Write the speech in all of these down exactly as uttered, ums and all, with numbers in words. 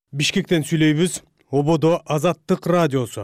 Бишкектен сүйлөйбүз. Ободо Азаттык радиосу.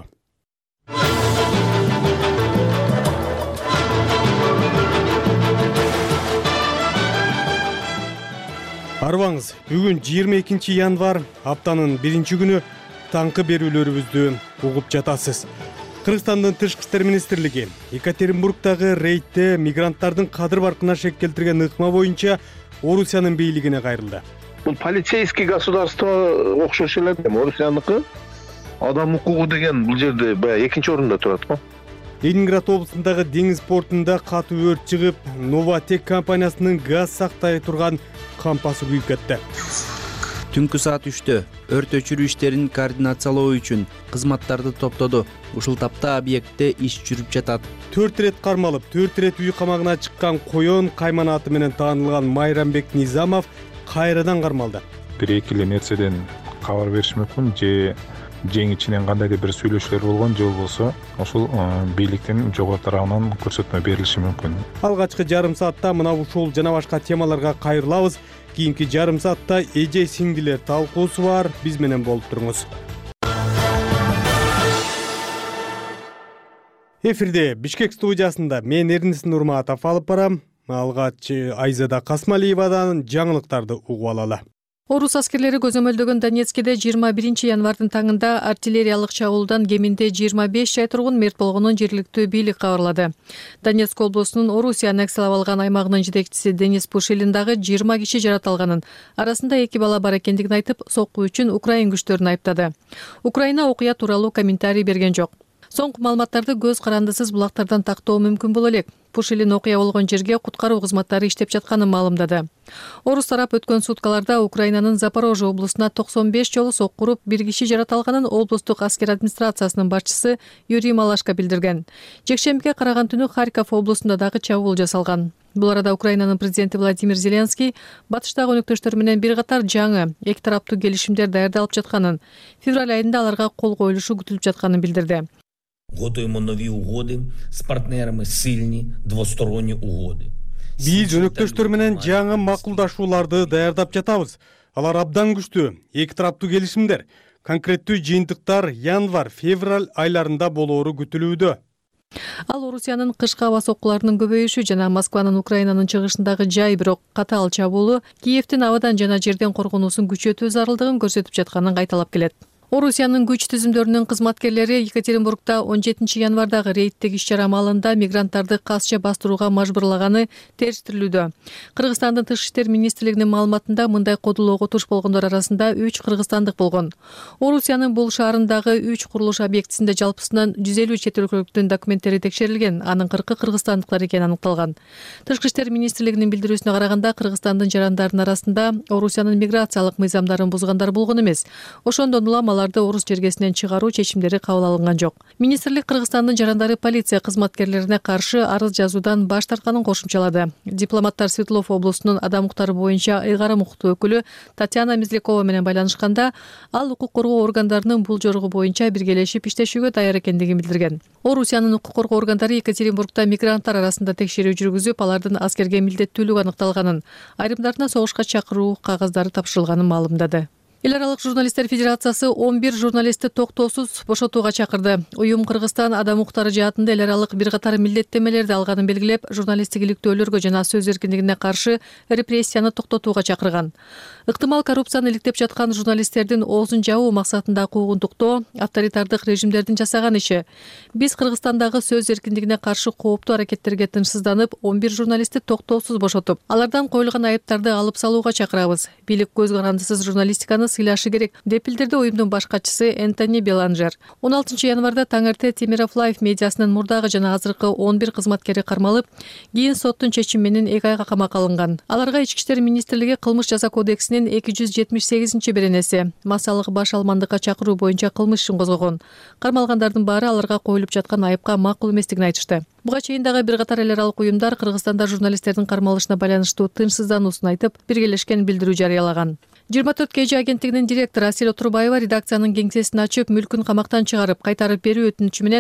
Арбаңыз, бүгүн жыйырма экинчи январь, аптанын биринчи күнү таңкы берүүлөрүбүздү угуп жатасыз. Кыргызстандын Тышкы иштер министрлиги Екатеринбургдагы рейдте мигранттардын кадыр баркына шек келтирген ыкма боюнча Орусиянын бийлигине кайрылды. Бул полицейский государство окшош эле. Орусияныкы адам укугу деген бул жерде баягы экинчи орунда турат го. Ленинград облусундагы деңиз портунда катуу өрт чыгып, Новатек компаниясынын газ сактай турган кампасы күйүп кетти. Түнкү саат үчтө өрт өчүрүү иштерин координациялоо үчүн кызматтарды топтоду. Ушул тапта объектте иш жүрүп жатат. төрт ирет кармалып, төрт ирет үй камагына чыккан Коён кайманаты менен таанылган Майрамбек Низамов кайрадан кармалды. бир эки эле нерседен кабар бериш мүмкүн, же жең ичинен кандайдыр бир сүйлөшүүлөр болгон, же болбосо ошол бийликтин жогору тарабынан көрсөтмө берилиши мүмкүн. Алгачкы жарым саатта мына ушул жана башка темаларга кайрылабыз. Кийинки жарым саатта эже сиңдилер талкуусу бар. Биз менен болуп туруңуз. Эфирде Бишкек студиясында мен Эрнис Нурматов алып барам. Алгач Айзада Касмалиевадан жаңылыктарды угуп алалы. Орус аскерлери көзөмөлдөгөн Донецкиде жыйырма биринчи январдын таңында артиллериялык чабуулдан кеминде жыйырма беш жай тургун мерт болгонун жергиликтүү бийлик кабарлады. Донецк облусунун Орусия аннексиялап алган аймагынын жетекчиси Денис Пушилин дагы жыйырма киши жаратылганын, арасында эки бала бар экендигин айтып, сокку үчүн Украин күчтөрүн айыптады. Украина окуя тууралуу комментарий берген жок. Соңку маалыматтарды көз карандысыз булактардан тактоо мүмкүн боло элек. Пушилин окуя болгон жерге куткаруу кызматтары иштеп жатканын маалымдады. Орус тарап өткөн суткаларда Украинанын Запорожье облусуна токсон беш жолу сокку уруп, бир киши жаратылганын облустук аскер администрациясынын башчысы Юрий Малашко билдирген. Жекшембиге караган түнү Харьков облусунда дагы чабуул жасалган. Бул арада Украинанын президенти Владимир Зеленский батыштагы өнөктөштөр менен бир катар жаңы эки тараптуу келишимдер даярдалып жатканын, февраль айында аларга кол коюлушу күтүлүп жатканын билдирди. Готуємо нові угоди з партнерами, сильні двосторонні угоди. Биз өнөктөштөр менен жаңы макулдашууларды даярдап жатабыз. Алар абдан күчтүү, эки тараптуу келишимдер, конкреттүү жыйынтыктар январь, февраль айларында болоору күтүлүүдө. Ал Орусиянын кышкы аба соккуларынын көбөйүшү жана Москванын Украинанын чыгышындагы жай бирок катаал чабуулу Киевдин абадан жана жерден коргонуусун күчөтүү зарылдыгын көрсөтүп жатканын кайталап келет. Орусиянын күч түзүмдөрүнүн кызматкерлери Екатеринбургда он жетинчи январдагы рейдтеги иш-чара маалында мигранттарды касча бастырууга мажбурлаганы териштирилүүдө. Кыргызстандын Тышкы иштер министрлигинин маалыматында мындай кодулоого туш болгондор арасында үч кыргызстандык болгон. Орусиянын бул шаарындагы үч курулуш объектисинде жалпысынан жүз элүү чет өлкөлүктүн документтери текшерилген, анын кыркы кыргызстандыктар экени аныкталган. Тышкы иштер министрлигинин билдирүүсүнө караганда, Кыргызстандын жарандарынын арасында Орусиянын миграциялык мыйзамдарын бузгандар болгон эмес. Ошондон улам аларды орус жергесинен чыгаруу чечимдери кабыл алынган жок. Министрлик Кыргызстандын жарандары полиция кызматкерлерине каршы арыз жазуудан баш тартканын кошумчалады. Дипломаттар Свердлов облусунун адам укуктары боюнча ыйгарым укуктуу өкүлү Татьяна Мезлякова менен байланышканда, ал укук коргоо органдарынын бул жоругу боюнча биргелешип иштешүүгө даяр экендигин билдирген. Орусиянын укук коргоо органдары Екатеринбургда мигранттар арасында текшерүү жүргүзүп, алардын аскерге милдеттүүлүгү аныкталганын, айрымдарына согушка чакыруу кагаздары тапшырылганын маалымдады. Эл аралык журналисттер федерациясы он бир журналистти токтоосуз бошотууга чакырды. Уюм Кыргызстан адам укуктары жаатында эл аралык бир катар милдеттемелерди алганын белгилеп, журналисттик иликтөөлөргө жана сөз эркиндигине каршы репрессияны токтотууга чакырган. Ыктымал коррупцияны иликтеп жаткан журналисттердин оозун жабуу максатында куугунтуктоо, авторитардык режимдердин жасаган иши. Биз Кыргызстандагы сөз эркиндигине каршы кооптуу аракеттерге тынчсызданып, он бир журналистти токтоосуз бошотуп, алардан коюлган айыптарды алып салууга чакырабыз. Бийлик көз карандысыз журналистиканы сыйлашы керек, деп билдирди уюмдун баш катчысы Энтони Беланжер. он алтынчы январда таң эрте Темиров Лайф медиасынын мурдагы жана азыркы он бир кызматкери кармалып, кийин соттун чечими менен эки айга камакка алынган. Аларга Ички иштер министрлиги кылмыш жаза кодексинин эки жүз жетимиш сегизинчи беренеси массалык баш алмандыкка чакыруу боюнча кылмыш ишин козгогон. Кармалгандардын баары аларга коюлуп жаткан айыпка макул эместигин айтышты. Буга чейин дагы бир катар эл аралык уюмдар Кыргызстанда журналисттердин кармалышына байланыштуу тынчсыздануусун айтып, биргелешкен билдирүү жарыялаган. жыйырма төрт кей жи агенттигинин директору Асель Отурбаева редакциянын кеңсесин ачып, мүлкүн камактан чыгарып, кайтарып берүү өтүнүчү менен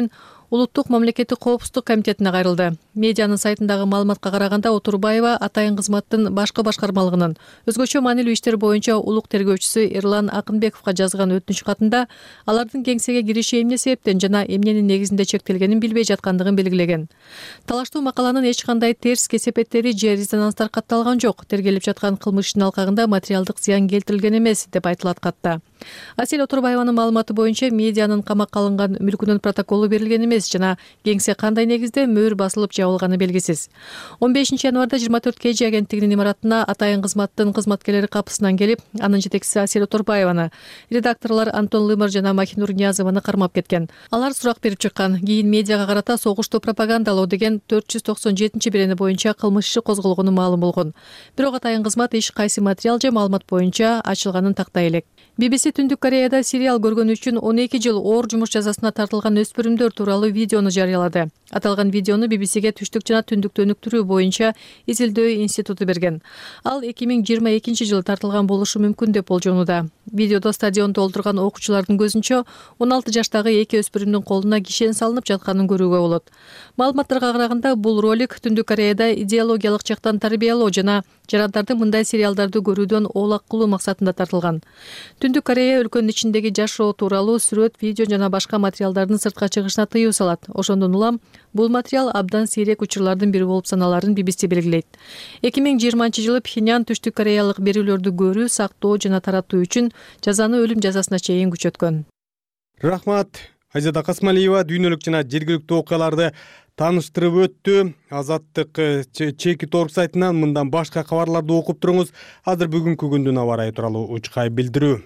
улуттук мамлекеттик коопсуздук комитетине кайрылды. Медианын сайтындагы маалыматка караганда Отурбаева атайын кызматтын башкы башкармалыгынын өзгөчө маанилүү иштер боюнча улук тергөөчүсү Эрлан Акынбековго жазган өтүнүч катында алардын кеңсеге кириши эмне себептен жана эмненин негизинде чектелгенин билбей жаткандыгын белгилеген. Талаштуу макаланын эч кандай терс кесепеттери же резонанстар катталган жок. Тергелип жаткан кылмыш ишинин алкагында материалдык зыян келтирилген эмес деп айтылат катта. Асель Отурбаеванын маалыматы боюнча медианын камакка алынган мүлкүнүн протоколу берилген эмес жана кеңсе кандай негизде мөөр басылып жабылганы белгисиз. он бешинчи январда жыйырма төрт кей жи агенттигинин имаратына атайын кызматтын кызматкерлери капысынан келип, анын жетекчиси Асель Отурбаеваны, редакторлор Антон Лымыр жана Махинур Ниязованы кармап кеткен. Алар сурак берип чыккан. Кийин медиага карата согушту пропагандалоо деген төрт жүз токсон жетинчи берени боюнча кылмыш иши козголгону маалым болгон. Бирок атайын кызмат иш кайсы материал же маалымат боюнча ачылганын тактай элек. би би си Түндүк Кореяда сериал көргөн үчүн он эки жыл оор жумуш жазасына тартылган өспүрүмдөр тууралуу видеону жарыялады. Аталган видеону би би сиге Түштүк жана Түндүктү өнүктүрүү боюнча изилдөө институту берген. Ал эки миң жыйырма экинчи жылы тартылган болушу мүмкүн деп болжонууда. Видеодо стадион толтурган окуучулардын көзүнчө он алты жаштагы эки өспүрүмдүн колуна кишен салынып жатканын көрүүгө болот. Маалыматтарга караганда бул ролик Түндүк Кореяда идеологиялык жактан тарбиялоо жана жарандарды мындай сериалдарды көрүүдөн оолак кылуу максатында тартылган. Түндүк Корея өлкөнүн ичиндеги жашоо тууралуу сүрөт, видео жана башка материалдардын сыртка чыгышына тыюу салат. Ошондон улам бул материал абдан сейрек учурлардын бири болуп саналарын би би си белгилейт. эки миң жыйырманчы жылы Пхеньян түштүк кореялык берүүлөрдү көрүү, сактоо жана таратуу үчүн жазаны өлүм жазасына чейин күчөткөн. Рахмат. Айзада Касмалиева дүйнөлүк жана жергиликтүү окуяларды таныштырып өттү. Азаттык чекит орг сайтынан мындан башка кабарларды окуп туруңуз. Азыр бүгүнкү күндүн аба ырайы тууралуу учкай билдирүү.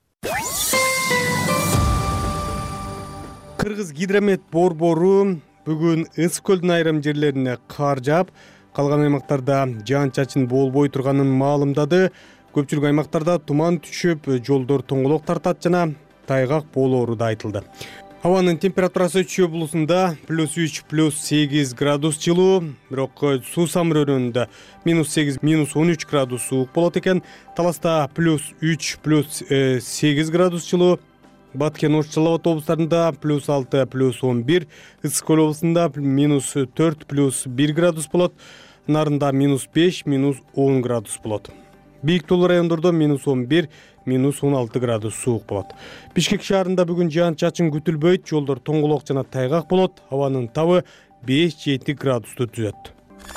Кыргыз гидромет борбору бүгүн Ысык көлдүн айрым жерлерине кар жаап, калган аймактарда жаан-чачын болбой турганын маалымдады. Көпчүлүк аймактарда туман түшүп, жолдор тоңголок тартат жана тайгак болоору да айтылды. Абанын температурасы Чүй облусунда плюс үч, плюс сегиз градус жылуу, бирок Суусам районунда минус сегиз, минус он үч градус суук болот экен. Таласта плюс үч, плюс сегиз градус жылуу. Баткен, Ош, Жалал Абад облустарында плюс алты, плюс он бир, Ысык көл облусунда минус төрт, плюс бир градус болот. Нарында минус беш, минус он градус болот. Бийик тоолуу райондордо минус он бир, минус он алты градус суук болот. Бишкек шаарында бүгүн жаан-чачын күтүлбөйт, жолдор тоңголок жана тайгак болот. Абанын табы беш жети градусту түзөт.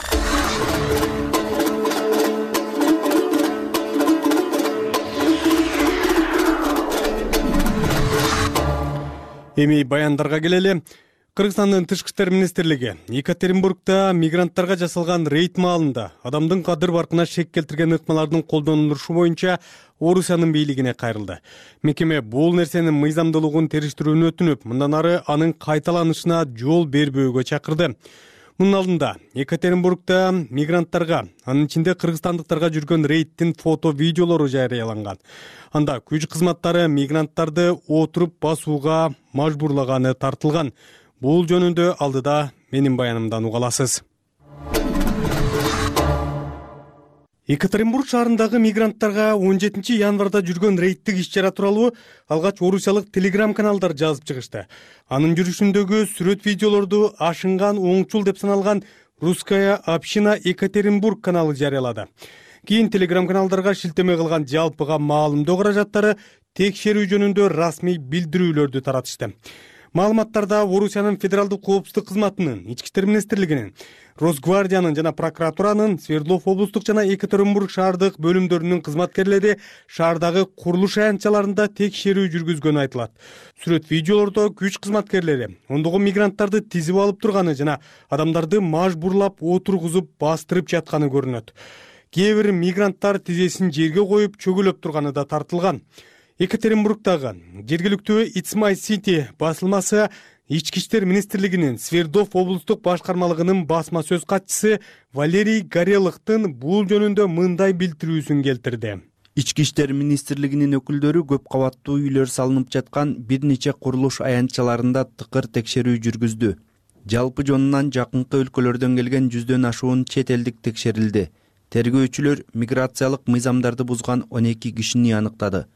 Эми баяндарга келели. Кыргызстандын тышкы иштер министрлиги Екатеринбургда мигранттарга жасалган рейд маалында адамдын кадыр баркына шек келтирген ыкмалардын колдонулушу боюнча Орусиянын бийлигине кайрылды. Мекеме бул нерсенин мыйзамдуулугун териштирүүнү өтүнүп, мындан ары анын кайталанышына жол бербөөгө чакырды. Мунун алдында Екатеринбургда мигранттарга, анын ичинде кыргызстандыктарга жүргөн рейдтин фото-видеолору жарыяланган. Анда күч кызматтары мигранттарды отуруп басууга мажбурлаганы тартылган. Бул жөнүндө алдыда менин баянымдан уга аласыз. Екатеринбург шаарындагы мигранттарга он жетинчи январда жүргөн рейдтик иш-чара тууралуу алгач орусиялык телеграм-каналдар жазып чыгышты. Анын жүрүшүндөгү сүрөт-видеолорду ашынган оңчул деп саналган Русская община Екатеринбург каналы жарыялады. Кийин телеграм-каналдарга шилтеме кылган жалпыга маалымдоо каражаттары текшерүү жөнүндө расмий билдирүүлөрдү таратышты. Маалыматтарда Орусиянын федералдык коопсуздук кызматынын, Ички иштер министрлигинин, Росгвардиянын жана прокуратуранын, Свердлов облустук жана Екатеринбург шаардык бөлүмдөрүнүн кызматкерлери шаардагы курулуш аянтчаларында текшерүү жүргүзгөнү айтылат. Сүрөт-видеолордо күч кызматкерлери ондогон мигранттарды тизип алып турганы жана адамдарды мажбурлап отургузуп бастырып жатканы көрүнөт. Кээ бир мигранттар тизесин жерге коюп чөгөлөп турганы да тартылган. Екатеринбургдагы жергиликтүү It's My City басылмасы Ички иштер министрлигинин Свердлов облустук башкармалыгынын басма сөз катчысы Валерий Горелыктын бул жөнүндө мындай билдирүүсүн келтирди. Ички иштер министрлигинин өкүлдөрү көп кабаттуу үйлөр салынып жаткан бир нече курулуш аянтчаларында тыкыр текшерүү жүргүздү. Жалпы жонунан жакынкы өлкөлөрдөн келген жүздөн ашуун чет элдик текшерилди. Тергөөчүлөр миграциялык мыйзамдарды бузган он эки кишини аныктады.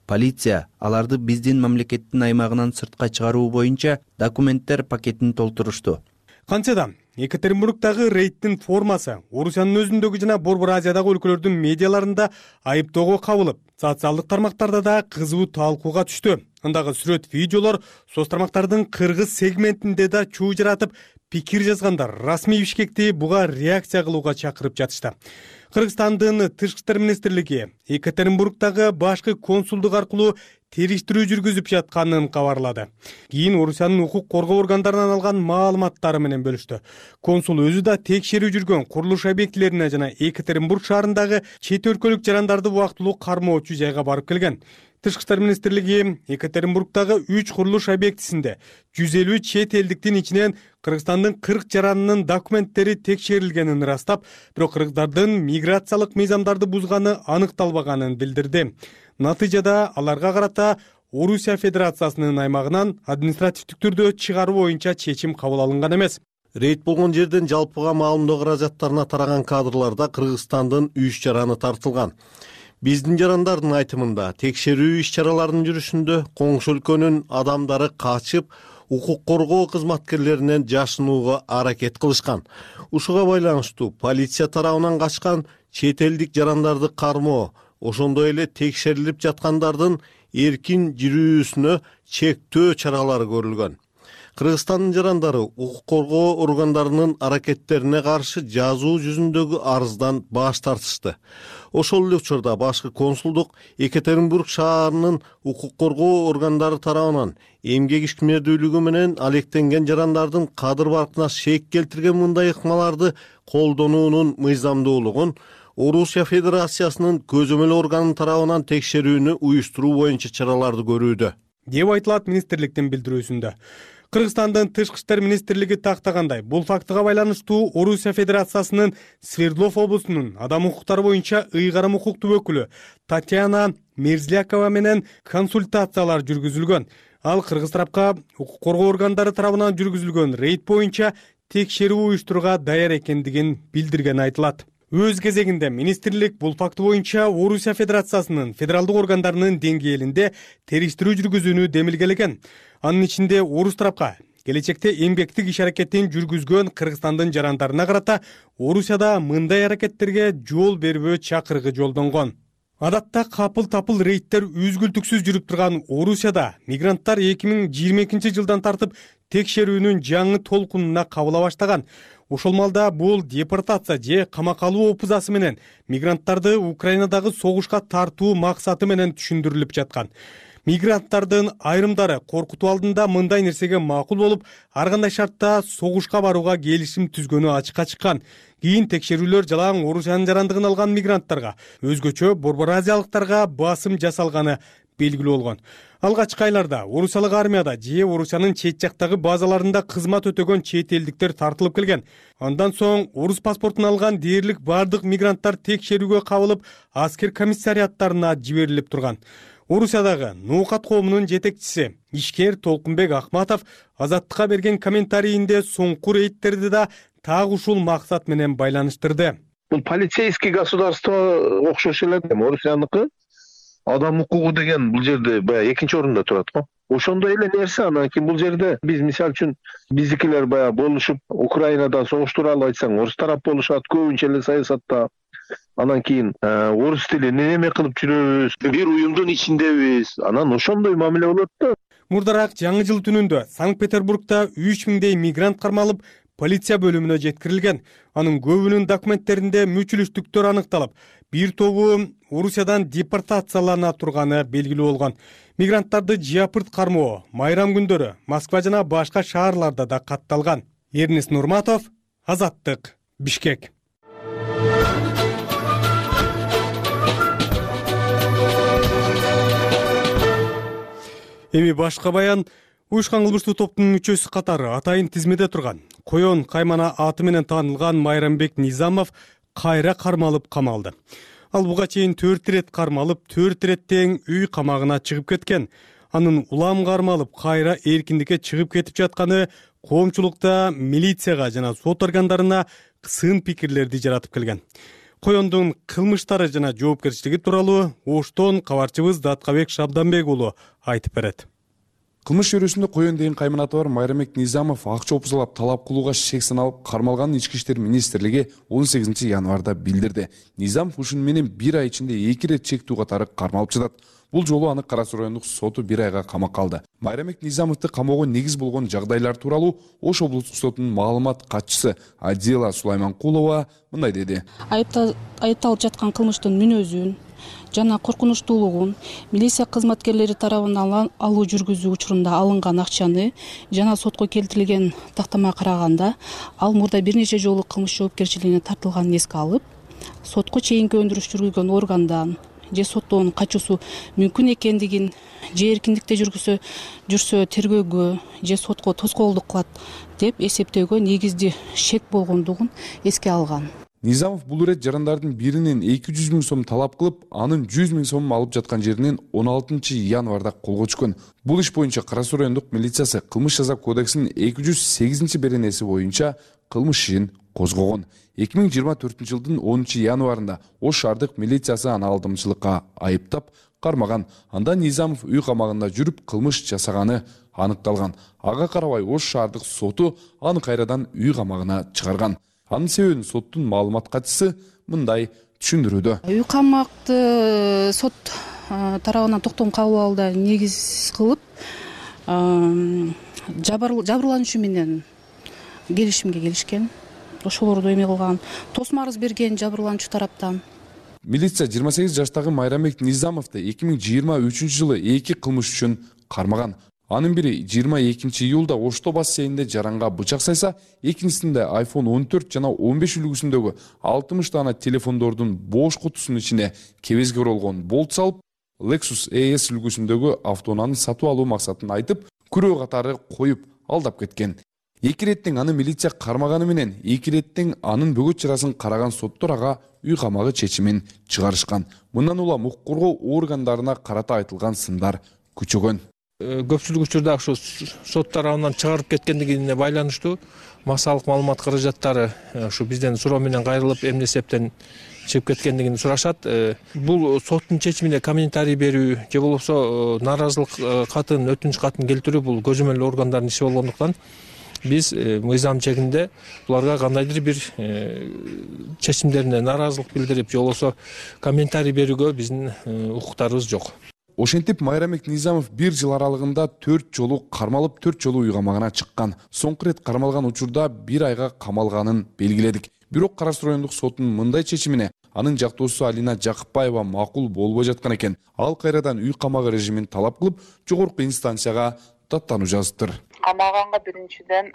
Полиция аларды биздин мамлекеттин аймагынан сыртка чыгаруу боюнча документтер пакетин толтурушту. Кантсе да Екатеринбургдагы рейдтин формасы Орусиянын өзүндөгү жана Борбор Азиядагы өлкөлөрдүн медиаларында айыптоого кабылып, социалдык тармактарда да кызуу талкууга түштү. Андагы сүрөт, видеолор соц тармактардын кыргыз сегментинде да чуу жаратып, пикир жазгандар расмий Бишкекти буга реакция кылууга чакырып жатышты. Кыргызстандын Тышкы иштер министрлиги Екатеринбургдагы башкы консулдук аркылуу териштирүү жүргүзүп жатканын кабарлады. Кийин Орусиянын укук коргоо органдарынан алган маалыматтары менен бөлүштү. Консул өзү да текшерүү жүргөн курулуш объектилерине жана Екатеринбург шаарындагы чет өлкөлүк жарандарды убактылуу кармоочу жайга барып келген. Тышкы иштер министрлиги Екатеринбургдагы үч курулуш объектисинде жүз элүү чет элдиктин ичинен Кыргызстандын кырк жаранынын документтери текшерилгенин ырастап, бирок кыргыздардын миграциялык мыйзамдарды бузганы аныкталбаганын билдирди. Натыйжада аларга карата Орусия Федерациясынын аймагынан административдик түрдө чыгаруу боюнча чечим кабыл алынган эмес. Рейд болгон жерден жалпыга маалымдоо каражаттарына тараган кадрларда Кыргызстандын үч жараны тартылган. Биздин жарандардын айтымында текшерүү иш-чараларынын жүрүшүндө коңшу өлкөнүн адамдары качып, укук коргоо кызматкерлеринен жашынууга аракет кылышкан. Ушуга байланыштуу полиция тарабынан качкан чет элдик жарандарды кармоо, ошондой эле текшерилип жаткандардын эркин жүрүүсүнө чектөө чаралары көрүлгөн. Кыргызстандын жарандары укук коргоо органдарынын аракеттерине каршы жазуу жүзүндөгү арыздан баш тартышты. Ошол эле учурда башкы консулдук Екатеринбург шаарынын укук коргоо органдары тарабынан эмгек ишмердүүлүгү менен алектенген жарандардын кадыр баркына шек келтирген мындай ыкмаларды колдонуунун мыйзамдуулугун Орусия Федерациясынын көзөмөл органын тарабынан текшерүүнү уюштуруу боюнча чараларды көрүүдө, деп айтылат министрликтин билдирүүсүндө. Кыргызстандын Тышкы иштер министрлиги тактагандай, бул фактыга байланыштуу Орусия Федерациясынын Свердлов облусунун адам укуктары боюнча ыйгарым укуктуу өкүлү Татьяна Мерзлякова менен консультациялар жүргүзүлгөн. Ал кыргыз тарапка укук коргоо органдары тарабынан жүргүзүлгөн рейд боюнча текшерүү уюштурууга даяр экендигин билдиргени айтылат. Өз кезегинде министрлик бул факты боюнча Орусия Федерациясынын федералдык органдарынын деңгээлинде териштирүү жүргүзүүнү демилгелеген. Анын ичинде орус тарапка келечекте эмгектик иш аракетин жүргүзгөн Кыргызстандын жарандарына карата Орусияда мындай аракеттерге жол бербөө чакырыгы жолдонгон. Адатта капыл-тапыл рейдтер үзгүлтүксүз жүрүп турган Орусияда мигранттар эки миң жыйырма экинчи жылдан тартып текшерүүнүн жаңы толкунуна кабыла баштаган. Ошол малда бул депортация же камакка алуу опузасы менен мигранттарды Украинадагы согушка тартуу максаты менен түшүндүрүлүп жаткан. Мигранттардын айрымдары коркутуу алдында мындай нерсеге макул болуп, ар кандай шартта согушка барууга келишим түзгөнү ачыкка чыккан. Кийин текшерүүлөр жалаң Орусиянын жарандыгын алган мигранттарга, өзгөчө Борбор Азиялыктарга басым жасалганы белгилүү болгон. Алгачкы айларда Орусиялык армияда же Орусиянын чет жактагы базаларында кызмат өтөгөн чет элдиктер тартылып келген. Андан соң орус паспортун алган дээрлик бардык мигранттар текшерүүгө кабылып, аскер комиссариаттарына жиберилип турган. Орусиядагы Ноокат коомунун жетекчиси ишкер Толкунбек Акматов Азаттыкка берген комментарийинде соңку рейдтерди да так ушул максат менен байланыштырды. Бул полицейский государство окшош эле, Орусияныкы адам укугу деген бул жерде баягы экинчи орунда турат го. Ошондой эле нерсе. Анан кийин бул жерде биз мисал үчүн биздикилер баягы болушуп Украинада согуш тууралуу айтсаң, орус тарап болушат, көбүнчө эле саясатта. Анан кийин орус тилин эме кылып жүрөбүз, бир уюмдун ичиндебиз. Анан ошондой мамиле болот да. Мурдараак жаңы жыл түнүндө Санкт-Петербургда үч миңдей мигрант кармалып, полиция бөлүмүнө жеткирилген. Анын көбүнүн документтеринде мүчүлүштүктөр аныкталып, бир тобу Орусиядан депортациялана турганы белгилүү болгон. Мигранттарды жапырт кармоо, майрам күндөрү Москва жана башка шаарларда да катталган. Эрнест Нурматов, Азаттык, Бишкек. Эми башка баян. Уюшкан кылмыштуу топтун мүчөсү катары атайын тизмеде турган Коён Каймана аты менен таанылган Майрамбек Низамов кайра кармалып камалды. Ал буга чейин төрт ирет кармалып, төрт иреттен үй камагына чыгып кеткен. Анын улам кармалып, кайра эркиндикке чыгып кетип жатканы коомчулукта милицияга жана сот органдарына сын пикирлерди жаратып келген. коёндун кылмыштары жана жоопкерчилиги тууралуу Оштон кабарчыбыз Даткабек Шабданбек уулу айтып берет. Кылмыш чөйрөсүндө коён деген кайманаты бар Майрамбек Низамов акча опузалап талап кылууга шек саналып кармалганын Ички иштер министрлиги он сегизинчи январда билдирди. Низамов ушуну менен бир ай ичинде эки ирет чектүү катары кармалып жатат. Бул жолу аны Кара Суу райондук соту бир айга камакка алды. Майрамбек Низамовду камоого негиз болгон жагдайлар тууралуу Ош облустук сотунун маалымат катчысы Адила Сулайманкулова мындай деди. Айыпталып жаткан кылмыштын мүнөзүн жана коркунучтуулугун милиция кызматкерлери тарабынан алуу жүргүзүү учурунда алынган акчаны жана сотко келтирилген тактамага караганда ал мурда бир нече жолу кылмыш жоопкерчилигине тартылганын эске алып, сотко чейинки өндүрүш жүргүзгөн органдан же соттоонун качуусу мүмкүн экендигин, же эркиндикте жүргүсө жүрсө тергөөгө же сотко тоскоолдук кылат деп эсептөөгө негиздүү шек болгондугун эске алган. Низамов бул ирет жарандардын биринен эки жүз миң сом талап кылып, анын жүз миң сомун алып жаткан жеринен он алтынчы январда колго түшкөн. Бул иш боюнча Кара Суу райондук милициясы кылмыш жаза кодексинин эки жүз сегизинчи беренеси боюнча кылмыш ишин козгогон. эки миң жыйырма төртүнчү жылдын онунчу январында Ош шаардык милициясы аны алдамчылыкка айыптап кармаган. Анда Низамов үй камагында жүрүп кылмыш жасаганы аныкталган. Ага карабай Ош шаардык соту аны кайрадан үй камагына чыгарган. Анын себебин соттун маалымат катчысы мындай түшүндүрүүдө. Үй камакты сот тарабынан токтом кабыл алууда негиз кылып, жабырлануучу менен келишимге келишкен. Ошолорду эме кылган, тосмо арыз берген жабырлануучу тараптан. Милиция жыйырма сегиз жаштагы Майрамбек Низамовду эки миң жыйырма үчүнчү жылы эки кылмыш үчүн кармаган. Анын бири жыйырма экинчи июлда Ошто бассейнинде жаранга бычак сайса, экинчисинде айфон он төрт жана он беш үлгүсүндөгү алтымыш дана телефондордун бош кутусунун ичине кебезге оролгон болт салып, Lexus E S үлгүсүндөгү автоунааны сатып алуу максатын айтып, күрөө катары коюп алдап кеткен. Эки иреттен аны милиция кармаганы менен эки иреттен анын бөгөт чарасын караган соттор ага үй камагы чечимин чыгарышкан. Мындан улам укук коргоо органдарына карата айтылган сындар күчөгөн. Көпчүлүк учурда ушу сот тарабынан чыгарып кеткендигине байланыштуу массалык маалымат каражаттары ушу бизден суроо менен кайрылып эмне себептен чыгып кеткендигин сурашат. Бул соттун чечимине комментарий берүү же болбосо нааразылык катын, өтүнүч катын келтирүү бул көзөмөл органдардын иши болгондуктан биз мыйзам чегинде буларга кандайдыр бир чечимдерине нааразылык билдирип же болбосо комментарий берүүгө биздин укуктарыбыз жок. Ошентип Майрамбек Низамов бир жыл аралыгында төрт жолу кармалып, төрт жолу үй камагына чыккан. Соңку рет кармалган учурда бир айга камалганын белгиледик. Бирок Кара Суу райондук сотунун мындай чечимине анын жактоосу Алина Жакыпбаева макул болбой жаткан экен. Ал кайрадан үй камагы режимин талап кылып, жогорку инстанцияга даттануу жазыптыр. Камалганга биринчиден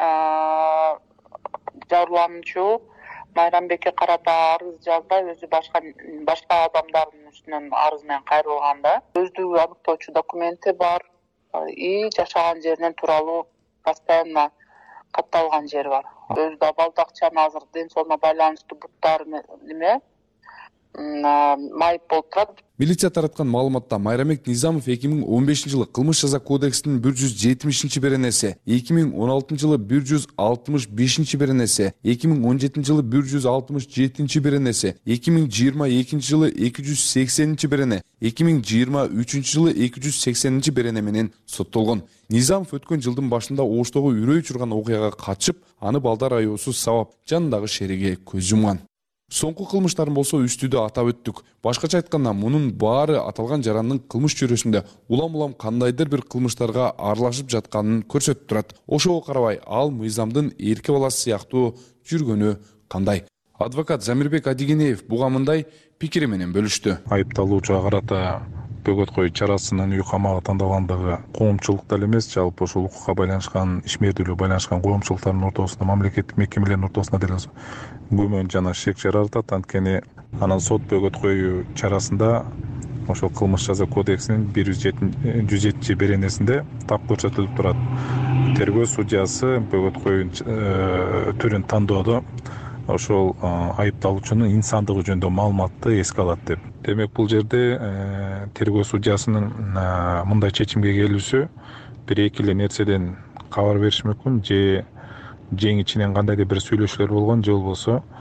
жабырлануучу Майрамбекке карата арыз жазбай, өзү башка башка адамдардын үстүнөн арыз менен кайрылганда, өздүгү аныктоочу документи бар и жашаган жеринен тууралуу постоянно катталган жери бар. Өзү да балдакчаны азыр ден соолугуна байланыштуу буттары неме майып болуп турат. Милиция тараткан маалыматта Майрамбек Низамов эки миң он бешинчи жылы кылмыш жаза кодексинин бир жүз жетимишинчи беренеси, эки миң он алтынчы жылы бир жүз алтымыш бешинчи беренеси, эки миң он жетинчи жылы бир жүз алтымыш жетинчи беренеси, эки миң жыйырма экинчи жылы эки жүз сексенинчи берене, эки миң жыйырма үчүнчү жылы эки жүз сексенинчи берене менен соттолгон. Низамов өткөн жылдын башында Оштогу үрөй учурган окуяга катышып, аны балдар аюусу сабап жандагы шериге көз жумган. Соңку кылмыштарын болсо үстүдө атап өттүк. Башкача айтканда, мунун баары аталган жарандын кылмыш чөйрөсүндө улам-улам кандайдыр бир кылмыштарга аралашып жатканын көрсөтүп турат. Ошого карабай, ал мыйзамдын эрке баласы сыяктуу жүргөнү кандай? Адвокат Замирбек Адигенеев буга мындай пикири менен бөлүштү. Айыпталуучуга карата бөгөт коюу чарасынын үй камагы тандалгандыгы коомчулук деле эмес, жалпы ушул укукка байланышкан, ишмердүүлүгү байланышкан коомчулуктардын ортосунда, мамлекеттик мекемелердин ортосунда деле күмөн жана шек жаратат. Анткени анан сот бөгөт коюу чарасында ошол кылмыш жаза кодексинин бир жүз жетинчи беренесинде так көрсөтүлүп турат. Тергөө судьясы бөгөт коюу түрүн тандоодо ошол айыпталуучунун инсандыгы жөнүндө маалыматты эске алат деп. Демек, бул жерде тергөө судьясынын мындай чечимге келүүсү бир эки эле нерседен кабар бериш мүмкүн. Же жең ичинен кандайдыр бир сүйлөшүүлөр болгон, же болбосо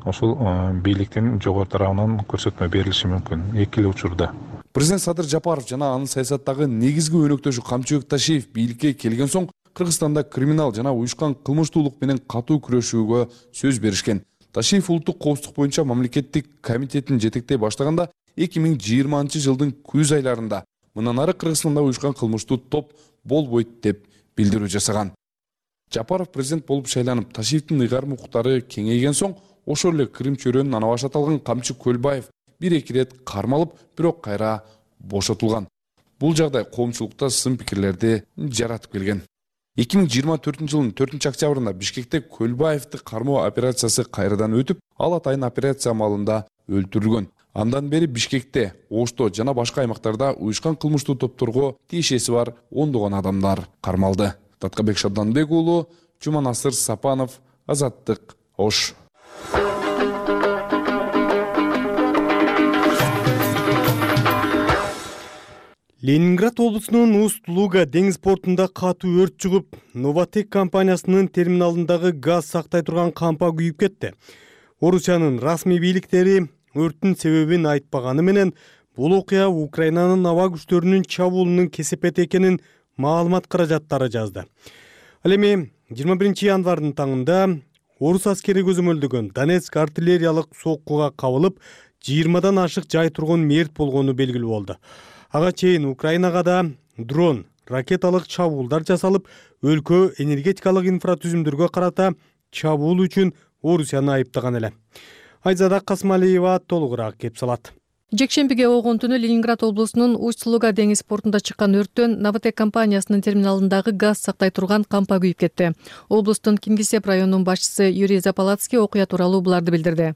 ошол бийликтин жогору тарабынан көрсөтмө берилиши мүмкүн эки эле учурда. Президент Садыр Жапаров жана анын саясаттагы негизги өнөктөшү Камчыбек Ташиев бийликке келген соң Кыргызстанда криминал жана уюшкан кылмыштуулук менен катуу күрөшүүгө сөз беришкен. Ташиев улуттук коопсуздук боюнча мамлекеттик комитетин жетектей баштаганда эки миң жыйырманчы жылдын күз айларында мындан ары Кыргызстанда уюшкан кылмыштуу топ болбойт деп билдирүү жасаган. Жапаров президент болуп шайланып, Ташиевдин ыйгарым укуктары кеңейген соң ошол эле Крым чөйрөнүн ана башы аталган Камчы Көлбаев бир эки рет кармалып, бирок кайра бошотулган. Бул жагдай коомчулукта сын пикирлерди жаратып келген. эки миң жыйырма төртүнчү жылдын төртүнчү октябрында Бишкекте Көлбаевди кармоо операциясы кайрадан өтүп, ал атайын операция маалында өлтүрүлгөн. Андан бери Бишкекте, Ошто жана башка аймактарда уюшкан кылмыштуу топторго тиешеси бар ондогон адамдар кармалды. Таткабек Шабданбек уулу, Жуманасыр Сапанов, Азаттык, Ош. Ленинград облусунун Усть-Луга деңиз портунда катуу өрт чыгып, Новатек компаниясынын терминалындагы газ сактай турган кампа күйүп кетти. Орусиянын расмий бийликтери өрттүн себебин айтпаганы менен, бул окуя Украинанын аба күчтөрүнүн чабуулунун кесепети экенин маалымат каражаттары жазды. Ал эми жыйырма биринчи январдын таңында орус аскери көзөмөлдөгөн Донецк артиллериялык соккуга кабылып, жыйырмадан ашык жай тургун мерт болгону белгилүү болду. Ага чейин Украинага да дрон, ракеталык чабуулдар жасалып, өлкө энергетикалык инфратүзүмдөргө карата чабуул үчүн Орусияны айыптаган эле. Айзада Касмалиева толугураак кеп салат. Жекшембиге огон түнү Ленинград облусунун Усть-Луга деңиз портунда чыккан өрттөн Новатек компаниясынын терминалындагы газ сактай турган кампа күйүп кетти. Облустун Кингисепп районунун башчысы Юрий Запалацкий окуя тууралуу буларды билдирди.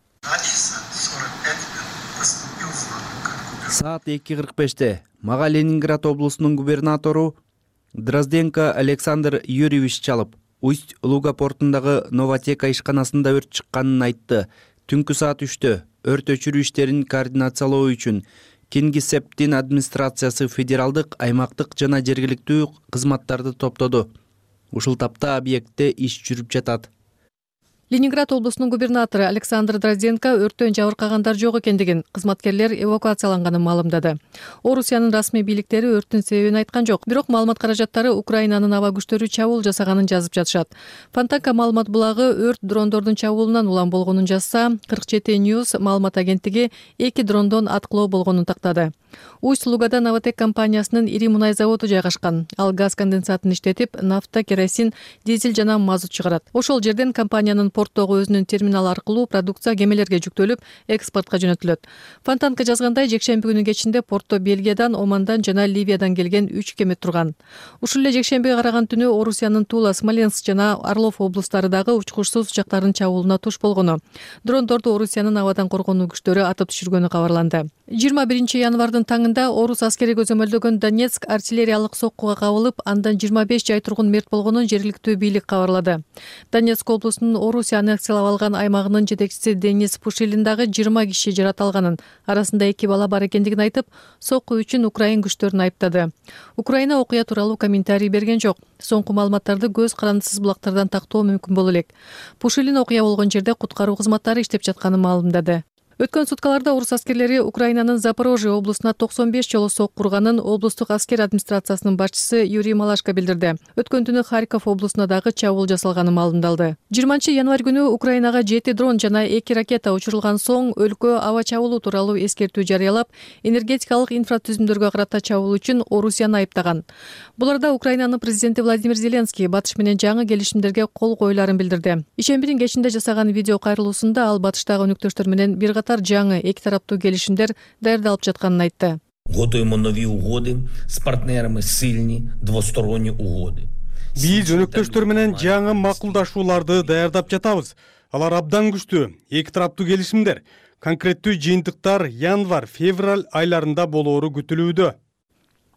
Саат эки кырк беште мага Ленинград облусунун губернатору Дрозденко Александр Юрьевич чалып, Усть-Луга портундагы Новатек ишканасында өрт чыкканын айтты. Түнкү саат үчтө өрт өчүрүү иштерин координациялоо үчүн Кингисепптин администрациясы федералдык, аймактык жана жергиликтүү кызматтарды топтоду. Ушул тапта объектте иш жүрүп жатат. Ленинград облусунун губернатору Александр Дрозденко өрттөн жабыркагандар жок экендигин, кызматкерлер эвакуацияланганын маалымдады. Орусиянын расмий бийликтери өрттүн себебин айткан жок, бирок маалымат каражаттары Украинанын аба күчтөрү чабуул жасаганын жазып жатышат. Фонтанка маалымат булагы өрт дрондордун чабуулунан улам болгонун жазса, кырк жети News маалымат агенттиги эки дрондон аткылоо болгонун тактады. Усть-Лугада Новатек компаниясынын ири мунай заводу жайгашкан. Ал газ конденсатын иштетип, нафта, керосин, дизель жана мазут чыгарат. Ошол жерден компаниянын порттогу өзүнүн терминал аркылуу продукция кемелерге жүктөлүп, экспортко жөнөтүлөт. Фонтанка жазгандай, жекшемби күнү кечинде портто Бельгиядан, Омандан жана Ливиядан келген үч кеме турган. Ушул эле жекшембиге караган түнү Орусиянын Тула, Смоленск жана Орлов облустары дагы учкучсуз учактардын чабуулуна туш болгону. Дрондорду Орусиянын абадан коргонуу күчтөрү атып түшүргөнү кабарланды. жыйырма биринчи январдын таңында орус аскери көзөмөлдөгөн Донецк артиллериялык соккуга кабылып, андан жыйырма беш жай тургун мерт болгонун жергиликтүү бийлик кабарлады. Донецк облусунун Орусия аннексиялап алган аймагынын жетекчиси Денис Пушилин дагы жыйырма киши жараталганын, арасында эки бала бар экендигин айтып, сокку үчүн Украин күчтөрүн айыптады. Украина окуя тууралуу комментарий берген жок. Соңку маалыматтарды көз карандысыз булактардан тактоо мүмкүн боло элек. Пушилин окуя болгон жерде куткаруу кызматтары иштеп жатканын маалымдады. Өткөн суткаларда орус аскерлери Украинанын Запорожье облусуна токсон беш жолу сокку урганын облустук аскер администрациясынын башчысы Юрий Малашко билдирди. Өткөн түнү Харьков облусуна дагы чабуул жасалганы маалымдалды. жыйырманчы январь күнү Украинага жети дрон жана эки ракета учурулган соң өлкө аба чабуулу тууралуу эскертүү жарыялап, энергетикалык инфратүзүмдөргө карата чабуул үчүн Орусияны айыптаган. Буларда Украинанын президенти Владимир Зеленский батыш менен жаңы келишимдерге кол коюларын билдирди. Ишембидин кечинде жасаган видео кайрылуусунда ал батыштагы өнөктөштөр менен бир жаңы эки тараптуу келишимдер даярдалып жатканын айтты. Готуємо нові угоди з партнерами, сильні двосторонні угоди. Биз өнөктөштөр менен жаңы макулдашууларды даярдап жатабыз. Алар абдан күчтүү, эки тараптуу келишимдер. Конкреттүү жыйынтыктар январь, февраль айларында болоору күтүлүүдө.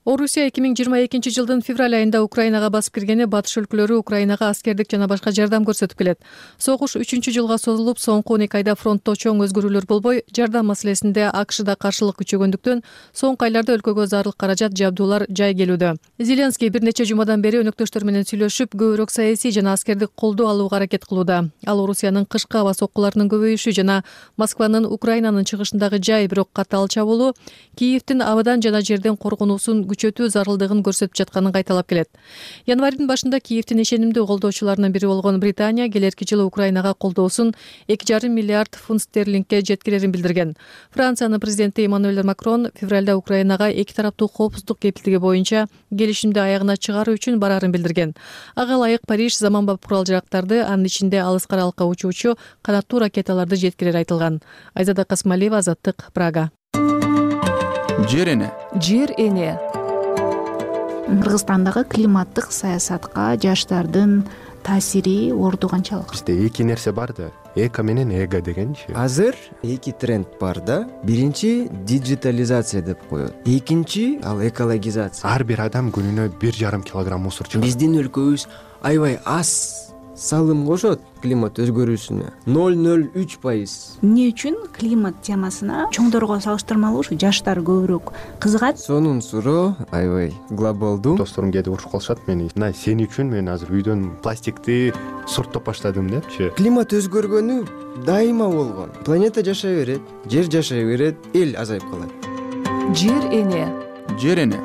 Орусия эки миң жыйырма экинчи жылдын февраль айында Украинага басып киргени батыш өлкөлөрү Украинага аскердик жана башка жардам көрсөтүп келет. Согуш үчүнчү жылга созулуп, соңку он эки айда фронтто чоң өзгөрүүлөр болбой, жардам маселесинде АКШда каршылык күчөгөндүктөн соңку айларда өлкөгө зарыл каражат, жабдуулар жай келүүдө. Зеленский бир нече жумадан бери өнөктөштөр менен сүйлөшүп, көбүрөөк саясий жана аскердик колдоо алууга аракет кылууда. Ал Орусиянын кышкы аба соккуларынын көбөйүшү жана Москванын Украинанын чыгышындагы жай бирок катаал чабуулу Киевдин абадан жана жерден коргонуусун күчөтүү зарылдыгын көрсөтүп жатканын кайталап келет. Январдын башында Киевдин ишенимдүү колдоочуларынын бири болгон Британия келерки жылы Украинага колдоосун эки жарым миллиард фунт стерлингке жеткирерин билдирген. Франциянын президенти Эммануэль Макрон февралда Украинага эки тараптуу коопсуздук кепилдиги боюнча келишимди аягына чыгаруу үчүн барарын билдирген. Ага ылайык Париж заманбап курал-жарактарды, анын ичинде алыс каралыкка учуучу канаттуу ракеталарды жеткирери айтылган. Айзада Касмалиева, Азаттык, Прага. Жер эне. Жер эне. Кыргызстандагы климаттык саясатка жаштардын таасири орду канчалык? Бизде эки нерсе бар да, эко менен эго дегенчи. Азыр эки тренд бар да. Биринчи диджитализация деп коет. Экинчи ал экологизация. Ар бир адам күнүнө бир жарым килограмм мусор чыгарат. Биздин өлкөбүз аябай аз салым кошот климат өзгөрүүсүнө. ноль ноль үч пайыз. Эмне үчүн климат темасына чоңдорго салыштырмалуу ушу жаштар көбүрөөк кызыгат? Сонун суроо аябай глобалдуу. Досторум келип урушуп калышат мени. Мына сен үчүн мен азыр үйдөн пластикти сорттоп баштадым депчи. Климат өзгөргөнү дайыма болгон. Планета жашай берет, жер жашай берет, эл азайып калат. Жер эне. Жер эне.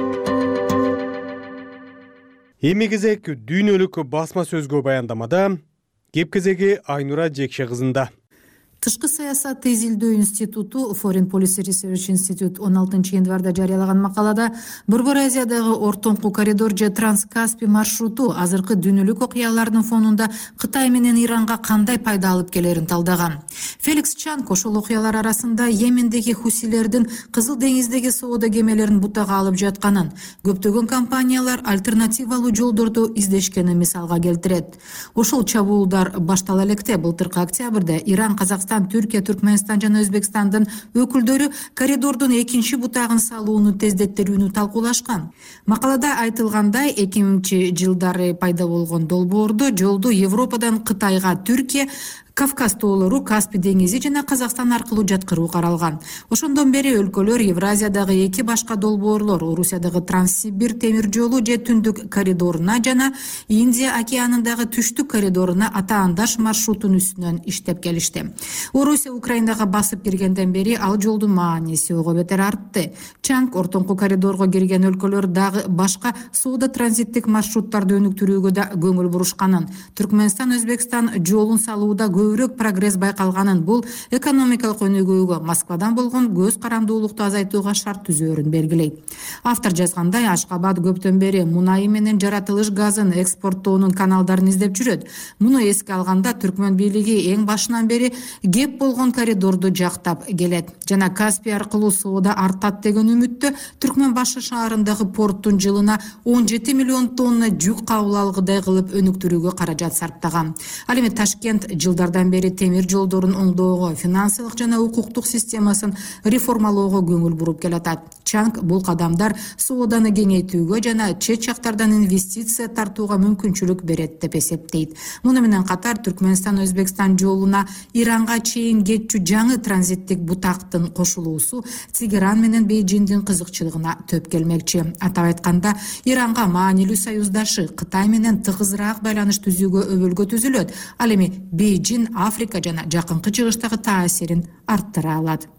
Эми кезек дүйнөлүк басма сөзгө баяндамада кеп кезеги Айнура Жекше кызында. Тышкы саясатты изилдөө институту Foreign Policy Research Institute он алтынчы январда жарыялаган макалада Борбор Азиядагы ортоңку коридор же Транскаспий маршруту азыркы дүйнөлүк окуялардын фонунда Кытай менен Иранга кандай пайда алып келерин талдаган. Феликс Чанг ошол окуялар арасында Йемендеги хусилердин Кызыл деңиздеги соода кемелерин бутага алып жатканын, көптөгөн компаниялар альтернативалуу жолдорду издешкенин мисалга келтирет. Ошол чабуулдар баштала электе былтыркы октябрда Иран, Казакстан, Түркия, Түркмөнстан жана Өзбекстандын өкүлдөрү коридордун экинчи бутагын салууну тездеттерүүнү талкуулашкан. Макалада айтылгандай, эки миңинчи жылдары пайда болгон долбоорду жолду Европадан Кытайга Түркия, Кавказ тоолору, Каспий деңизи жана Казакстан аркылуу жаткыруу каралган. Ошондон бери өлкөлөр Евразиядагы эки башка долбоорлор, Орусиядагы Транссибир темир жолу же Түндүк коридоруна жана Индия океанындагы Түштүк коридоруна атаандаш маршрутун үстүнөн иштеп келишти. Орусия Украинага басып киргенден бери ал жолдун мааниси ого бетер артты. Чанг ортоңку коридорго кирген өлкөлөр дагы башка соода транзиттик маршруттарды өнүктүрүүгө да көңүл бурушканын, Түркмөнстан, Өзбекстан жолун салууда көбүрөөк прогресс байкалганын, бул экономикалык өнүгүүгө, Москвадан болгон көз карандуулукту азайтууга шарт түзөөрүн белгилейт. Автор жазгандай, Ашкабад көптөн бери мунайы менен жаратылыш газын экспорттоонун каналдарын издеп жүрөт. Муну эске алганда Түркмөн бийлиги эң башынан бери кеп болгон коридорду жактап келет жана Каспий аркылуу соода артат деген үмүттө Түркмөн башы шаарындагы порттун жылына он жети миллион тонна жүк кабыл алгыдай кылып өнүктүрүүгө каражат сарптаган. Ал эми Ташкент жылдардан бери темир жолдорун оңдоого, финансылык жана укуктук системасын реформалоого көңүл буруп келатат. Чанг бул кадамдар сооданы кеңейтүүгө жана чет жактардан инвестиция тартууга мүмкүнчүлүк берет деп эсептейт. Муну менен катар Түркмөнстан Өзбекстан жолуна Иранга чейин кетчү жаңы транзиттик бутактын кошулуусу Тегеран менен Бейжиңдин кызыкчылыгына төп келмекчи. Атап айтканда, Иранга маанилүү союздашы Кытай менен тыгызыраак байланыш түзүүгө өбөлгө түзүлөт. Ал эми Бейжиң Африка жана жакынкы чыгыштагы таасирин арттыра алат.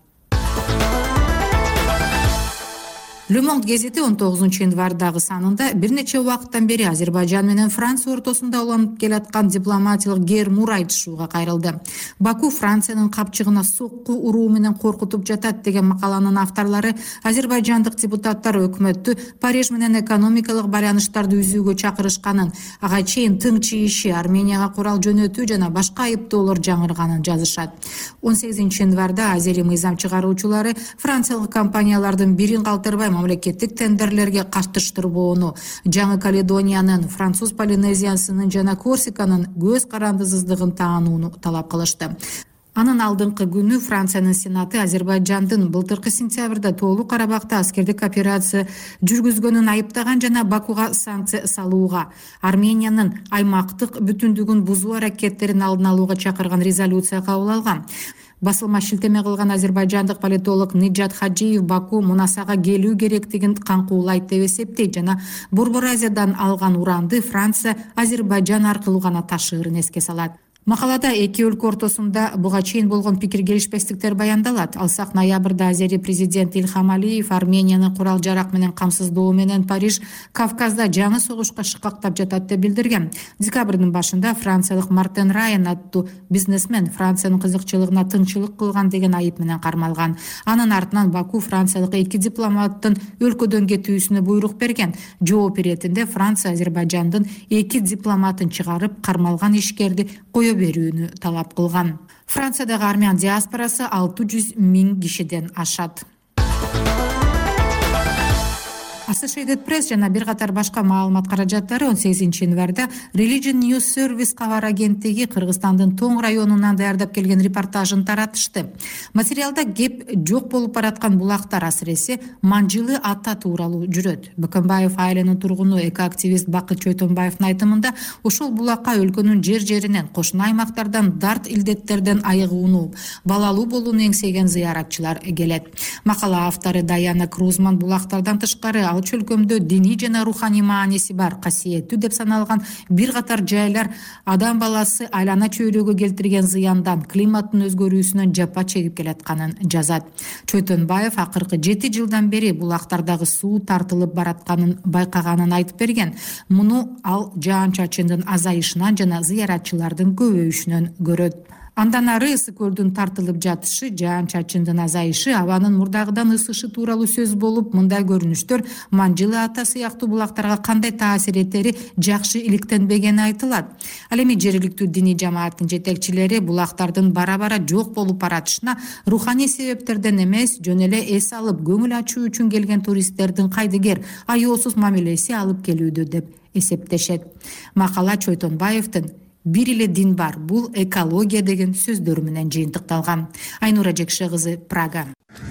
Le Monde газети он тогузунчу январдагы санында бир нече убакыттан бери Азербайжан менен Франция ортосунда уланып келаткан дипломатиялык гер-мур айтышууга кайрылды. Баку Франциянын капчыгына сокку уруу менен коркутуп жатат деген макаланын авторлору азербайжандык депутаттар өкмөттү Париж менен экономикалык байланыштарды үзүүгө чакырышканын, ага чейин тың чийиши, Арменияга курал жөнөтүү жана башка айыптоолор жаңырганын жазышат. он сегизинчи январда Азери мыйзам чыгаруучулары франциялык компаниялардын бирин калтырбай мамлекеттик тендерлерге катыштырбоону, Жаңы Каледониянын, Француз Полинезиясынын жана Корсиканын көз карандысыздыгын таанууну талап кылышты. Анын алдыңкы күнү Франциянын Сенаты Азербайжандын былтыркы сентябрда Тоолуу Карабакта аскердик операция жүргүзгөнүн айыптаган жана Бакуга санкция салууга, Армениянын аймактык бүтүндүгүн бузуу аракеттерин алдын алууга чакырган резолюция кабыл алган. Басылма шилтеме кылган азербайжандык политолог Ниджат Хаджиев Баку Мунасага келүү керектигин каңкуулайт деп эсептейт жана Борбор Азиядан алган уранды Франция Азербайжан аркылуу гана ташыырын эске салат. Макалада эки өлкө ортосунда буга чейин болгон пикир келишпестиктер баяндалат. Алсак, ноябрда Азери президенти Илхам Алиев Арменияны курал жарак менен камсыздоо менен Париж Кавказда жаңы согушка шыкактап жатат деп билдирген. Декабрдын башында франциялык Мартен Райан аттуу бизнесмен Франциянын кызыкчылыгына тынчылык кылган деген айып менен кармалган. Анын артынан Баку франциялык эки дипломаттын өлкөдөн кетүүсүнө буйрук берген. Жооп иретинде Франция Азербайжандын эки дипломатын чыгарып, кармалган ишкерди кое берүүнү талап кылган. Франциядагы армян диаспорасы алты жүз миң кишиден ашат. Associated Press жана бир катар башка маалымат каражаттары он сегизинчи январда Religion News Service кабар агенттиги Кыргызстандын Тоң районунан даярдап келген репортажын таратышты. Материалда кеп жок болуп бараткан булактар, асыресе Манжылы ата тууралуу жүрөт. Бакымбаев айылынын тургуну эко-активист Бакыт Чойтонбаевдин айтымында ошол булакка өлкөнүн жер-жеринен, кошуна аймактардан, дарт илдеттерден айыгууну, балалуу болууну эңсеген зыяратчылар келет. Макала автору Даяна Крузман булактардан тышкары ал чөлкөмдө диний жана руханий мааниси бар, касиеттүү деп саналган бир катар жайлар адам баласы айлана чөйрөгө келтирген зыяндан, климаттын өзгөрүүсүнөн жапа чегип келатканын жазат. Чойтонбаев акыркы жети жылдан бери булактардагы суу тартылып баратканын байкаганын айтып берген. Муну ал жаан-чачындын азайышынан жана зыяратчылардын көбөйүшүнөн көрөт. Андан ары ысы көлдүн тартылып жатышы, жаан-чачындын азайышы, абанын мурдагыдан ысышы тууралуу сөз болуп, мындай көрүнүштөр Манжылы ата сыяктуу булактарга кандай таасир этери жакшы иликтенбегени айтылат. Ал эми жергиликтүү диний жамааттын жетекчилери булактардын бара-бара жок болуп баратышына руханий себептерден эмес, жөн эле эс алып, көңүл ачуу үчүн келген туристтердин кайдыгер, аяосуз мамилеси алып келүүдө деп эсептешет. Макала Чойтонбаевдин «Бир эле дин бар, бул экология» деген сөздөрү менен жыйынтыкталган. Айнура Жекше кызы, Прага.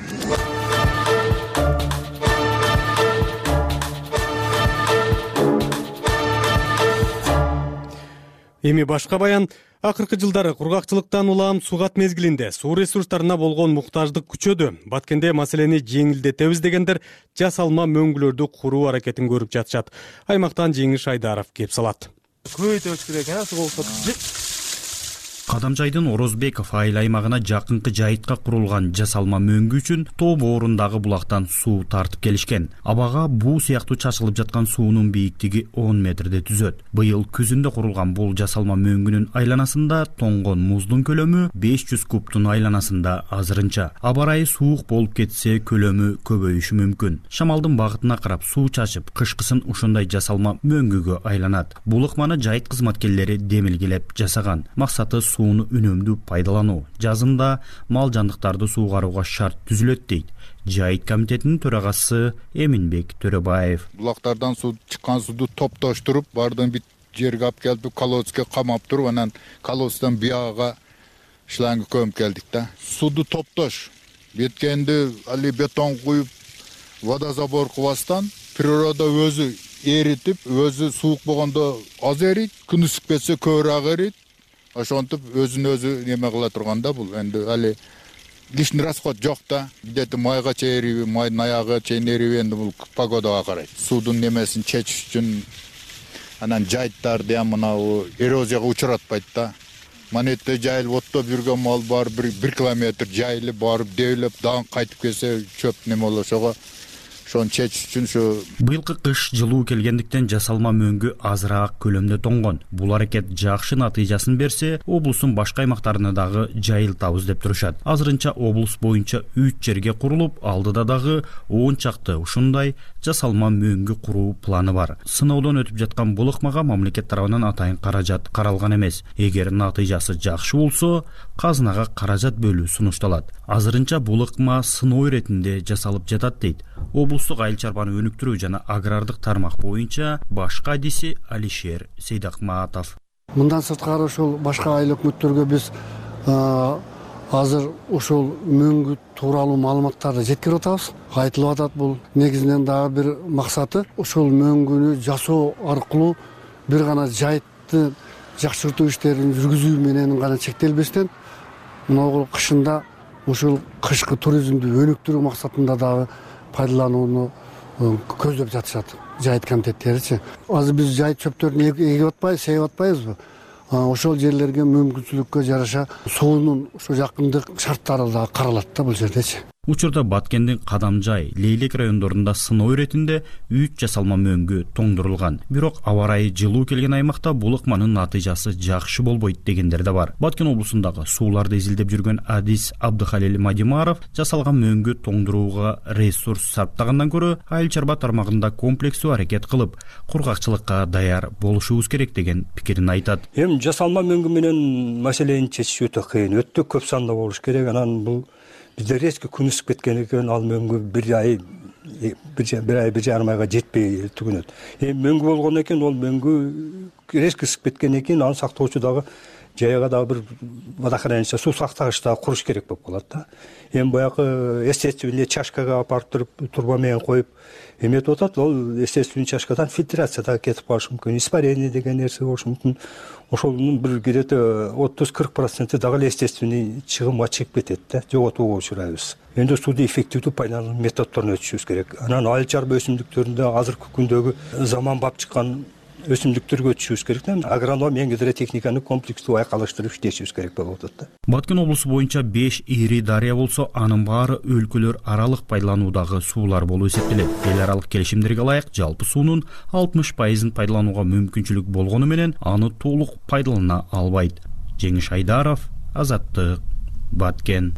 Эми башка баян. Акыркы жылдары кургакчылыктан улам сугат мезгилинде суу ресурстарына болгон муктаждык күчөдү. Баткенде маселени жеңилдетебиз дегендер жасалма мөңгүлөрдү куруу аракетин көрүп жатышат. Аймактан Жеңиш Айдаров кеп салат. Көбөйтөбүз керек экен, суу болсо. Кадамжайдын Орозбеков айыл аймагына жакынкы жайытка курулган жасалма мөңгү үчүн тоо боорундагы булактан суу тартып келишкен. Абага буу сыяктуу чачылып жаткан суунун бийиктиги он метрде түзөт. Быйыл күзүндө курулган бул жасалма мөңгүнүн айланасында тоңгон муздун көлөмү беш жүз кубтун айланасында азырынча. Аба ырайы суук болуп кетсе көлөмү көбөйүшү мүмкүн. Шамалдын багытына карап суу чачып, кышкысын ушундай жасалма мөңгүгө айланат. Бул ыкманы жайыт кызматкерлери демилгелеп жасаган. Максаты сууну үнөмдүү пайдалануу. Жазында мал жандыктарды суугарууга шарт түзүлөт дейт Жайыт комитетинин төрагасы Эминбек Төрөбаев. Булактардан суу чыккан сууду топтоштуруп, бардын бит жерге алып келип, колодцке камап туруп, анан колодцтан бияга шланга көмүп келдик да. Сууду топтош. Беткенде али бетон куюп, водозабор кылбастан природа өзү эритип, өзү суук болгондо аз эрийт, күн ысык кетсе көбүрөөк эрийт. Ошонтип өзүн өзү неме кыла турганда бул энди али лишний расход жок да. Где-то майга чейриби, майдын аягы чейин эриби, энди бул погодага карайт. Суудун немесин чечиш үчүн анан жайыттарды ям мына эрозияга учуратпайт да. Манетте жайылып оттоп жүргөн мал бар, бир километр жайылып барып дейлеп, дагы кайтып келсе чөп неме болот. Ошого ошону чечиш үчүн ушу быйылкы кыш жылуу келгендиктен жасалма мөңгү азыраак көлөмдө тоңгон. Бул аракет жакшы натыйжасын берсе, облустун башка аймактарына дагы жайылтабыз деп турушат. Азырынча облус боюнча үч жерге курулуп, алдыда дагы он чакты ушундай жасалма мөңгү куруу планы бар. Сыноодон өтүп жаткан бул ыкмага мамлекет тарабынан атайын каражат каралган эмес. Эгер натыйжасы жакшы болсо, казынага каражат бөлүү сунушталат. Азырынча бул ыкма сыноо иретинде жасалып жатат дейт облустук айыл чарбаны өнүктүрүү жана агрардык тармак боюнча башкы адиси Алишер Сейдакматов. Мындан сырткары ушул башка айыл өкмөттөргө биз азыр ошол мөңгү тууралуу маалыматтарды жеткирип атабыз. Айтылып атат бул негизинен дагы бир максаты ошол мөңгүнү жасоо аркылуу бир гана жайтты жакшыртуу иштерин жүргүзүү менен гана чектелбестен мына кышында ушул кышкы туризмди өнүктүрүү максатында дагы пайдаланууну көздөп жатышат жайыт комитеттеричи. Азыр биз жайыт чөптөрүн эгип атпайбыз, себип атпайбызбы? Ошол жерлерге мүмкүнчүлүккө жараша суунун ошо жакындык шарттары да каралат да бул жердечи. Учурда Баткендин Кадамжай, Лейлек райондорунда сыноо иретинде үч жасалма мөңгү тоңдурулган. Бирок аба ырайы жылуу келген аймакта бул ыкманын натыйжасы жакшы болбойт дегендер да бар. Баткен облусундагы сууларды изилдеп жүргөн Адис Абдыхалил Мадимаров жасалган мөңгү тоңдурууга ресурс сарптагандан көрө айыл чарба тармагында комплекстүү аракет кылып, кургакчылыкка даяр болушубуз керек деген пикирин айтат. Эми жасалма мөңгү менен маселени чечиш өтө кыйын, өтө көп санда болуш керек. Анан бул бизде резко күн ысып кеткен экен, ал мөңгү бир ай бир ай бир жарым айга жетпей түгүнөт. Эми мөңгү болгон экен, ол мөңгү резко ысып кеткен экен, аны сактоочу дагы жайга дагы бир водохранилище суу сактагыч дагы куруш керек болуп калат да. Эми баягы естественный чашкага апарып туруп турба менен коюп эметип атат, ол естественный чашкадан фильтрация дагы кетип калышы мүмкүн, испарение деген нерсе болушу мүмкүн. Ошонун бир где-то отуз кырк проценти дагы эле естественный чыгымга чыгып кетет да, жоготууга учурайбыз. Эми сууну эффективдүү пайдалануу методдорун өтүшүбүз керек. Анан айыл чарба өсүмдүктөрүндө азыркы күндөгү заманбап чыккан өсүмдүктөргө өтүшүбүз керек да. Агроном менен гидротехниканы комплекстүү айкалыштырып иштешибиз керек болуп атат да. Баткен облусу боюнча беш ири дарыя болсо, анын баары өлкөлөр аралык пайдалануудагы суулар болуп эсептелет. Эл аралык келишимдерге ылайык жалпы суунун алтымыш пайызын пайдаланууга мүмкүнчүлүк болгону менен аны толук пайдалана албайт. Жеңиш Айдаров, Азаттык, Баткен.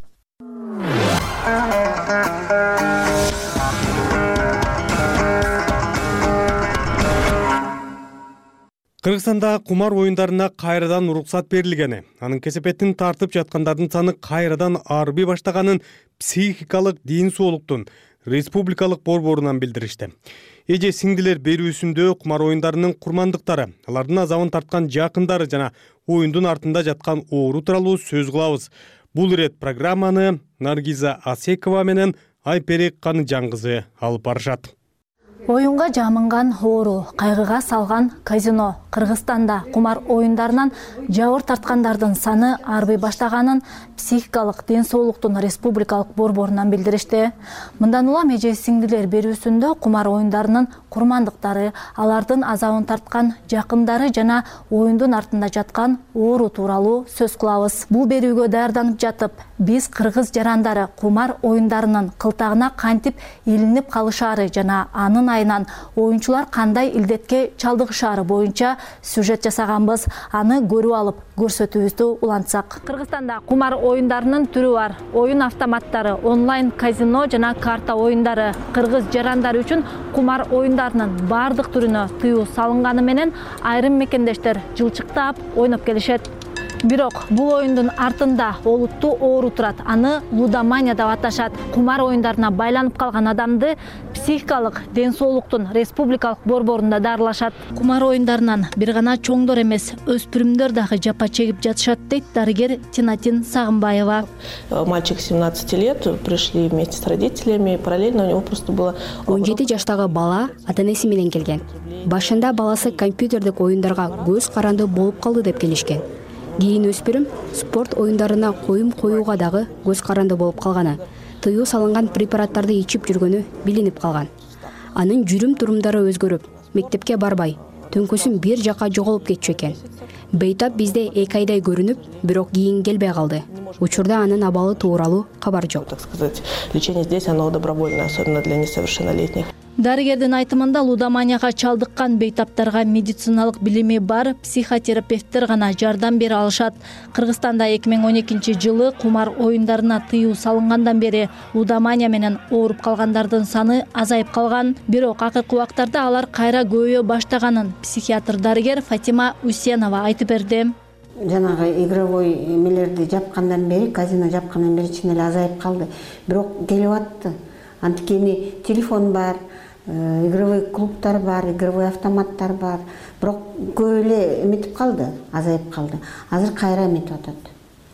Кыргызстанда кумар оюндарына кайрадан уруксат берилгени, анын кесепетин тартып жаткандардын саны кайрадан арбый баштаганын психикалык ден соолуктун республикалык борборунан билдиришти. Эже сиңдилер берүүсүндө кумар оюндарынын курмандыктары, алардын азабын тарткан жакындары жана оюндун артында жаткан оору тууралуу сөз кылабыз. Бул ирет программаны Наргиза Асекова менен Айперек Каныжан-кызы алып барышат. Оюнга жамынган оору, кайгыга салган казино. Кыргызстанда кумар оюндарынан жабыр тарткандардын саны арбый баштаганын психикалык ден соолуктун республикалык борборунан билдиришти. Мындан улам эже сиңдилер берүүсүндө кумар оюндарынын курмандыктары, алардын азабын тарткан жакындары жана оюндун артында жаткан оору тууралуу сөз кылабыз. Бул берүүгө даярданып жатып, биз кыргыз жарандары кумар оюндарынын кылтагына кантип илинип калышаары жана анын айынан оюнчулар кандай илдетке чалдыгышаары боюнча сюжет жасаганбыз. Аны көрүп алып көрсөтүүбүздү улантсак. Кыргызстанда кумар оюндарынын түрү бар. Оюн автоматтары, онлайн казино жана карта оюндары. Кыргыз жарандары үчүн кумар оюндарынын бардык түрүнө тыюу салынганы менен айрым мекендештер жылчыктап ойноп келишет. Бирок бул оюндун артында олуттуу оору турат. Аны лудомания деп аташат. Кумар оюндарына байланып калган адамды психикалык ден соолуктун республикалык борборунда дарылашат. Кумар оюндарынан бир гана чоңдор эмес, өспүрүмдөр дагы жапа чегип жатышат дейт дарыгер Тинатин Сагынбаева. Мальчик семнадцати лет, пришли вместе с родителями, параллельно у него просто было... он жети жаштагы бала ата-энеси менен келген. Башында баласы компьютердик оюндарга көз каранды болуп калды деп келишкен. Кийин өспүрүм спорт оюндарына коюм коюуга дагы көз каранды болуп калганы, тыюу салынган препараттарды ичип жүргөнү билинип калган. Анын жүрүм турумдары өзгөрүп, мектепке барбай, төңкөсүн бир жака жоголуп кетчү экен. Бейтап бизде эки айдай көрүнүп, бирок кийин келбей калды. Учурда анын абалы тууралуу кабар жок. Так сказать, лечение здесь оно добровольное, особенно для несовершеннолетних. Дарыгердин айтымында лудоманияга чалдыккан бейтаптарга медициналык билими бар психотерапевттер гана жардам бере алышат. Кыргызстанда эки миң он экинчи жылы кумар оюндарына тыюу салынгандан бери лудомания менен ооруп калгандардын саны азайып калган. Бирок акыркы убактарда алар кайра көбөйө баштаганын психиатр дарыгер Фатима Усенова айтып берди. Жанагы игровой эмелерди жапкандан бери, казино жапкандан бери чын эле азайып калды. Бирок келип атты. Анткени телефон бар, игровой клубтар бар, игровой автоматтар бар. Бирок көп эле эметип калды, азайып калды. Азыр кайра эметип атат.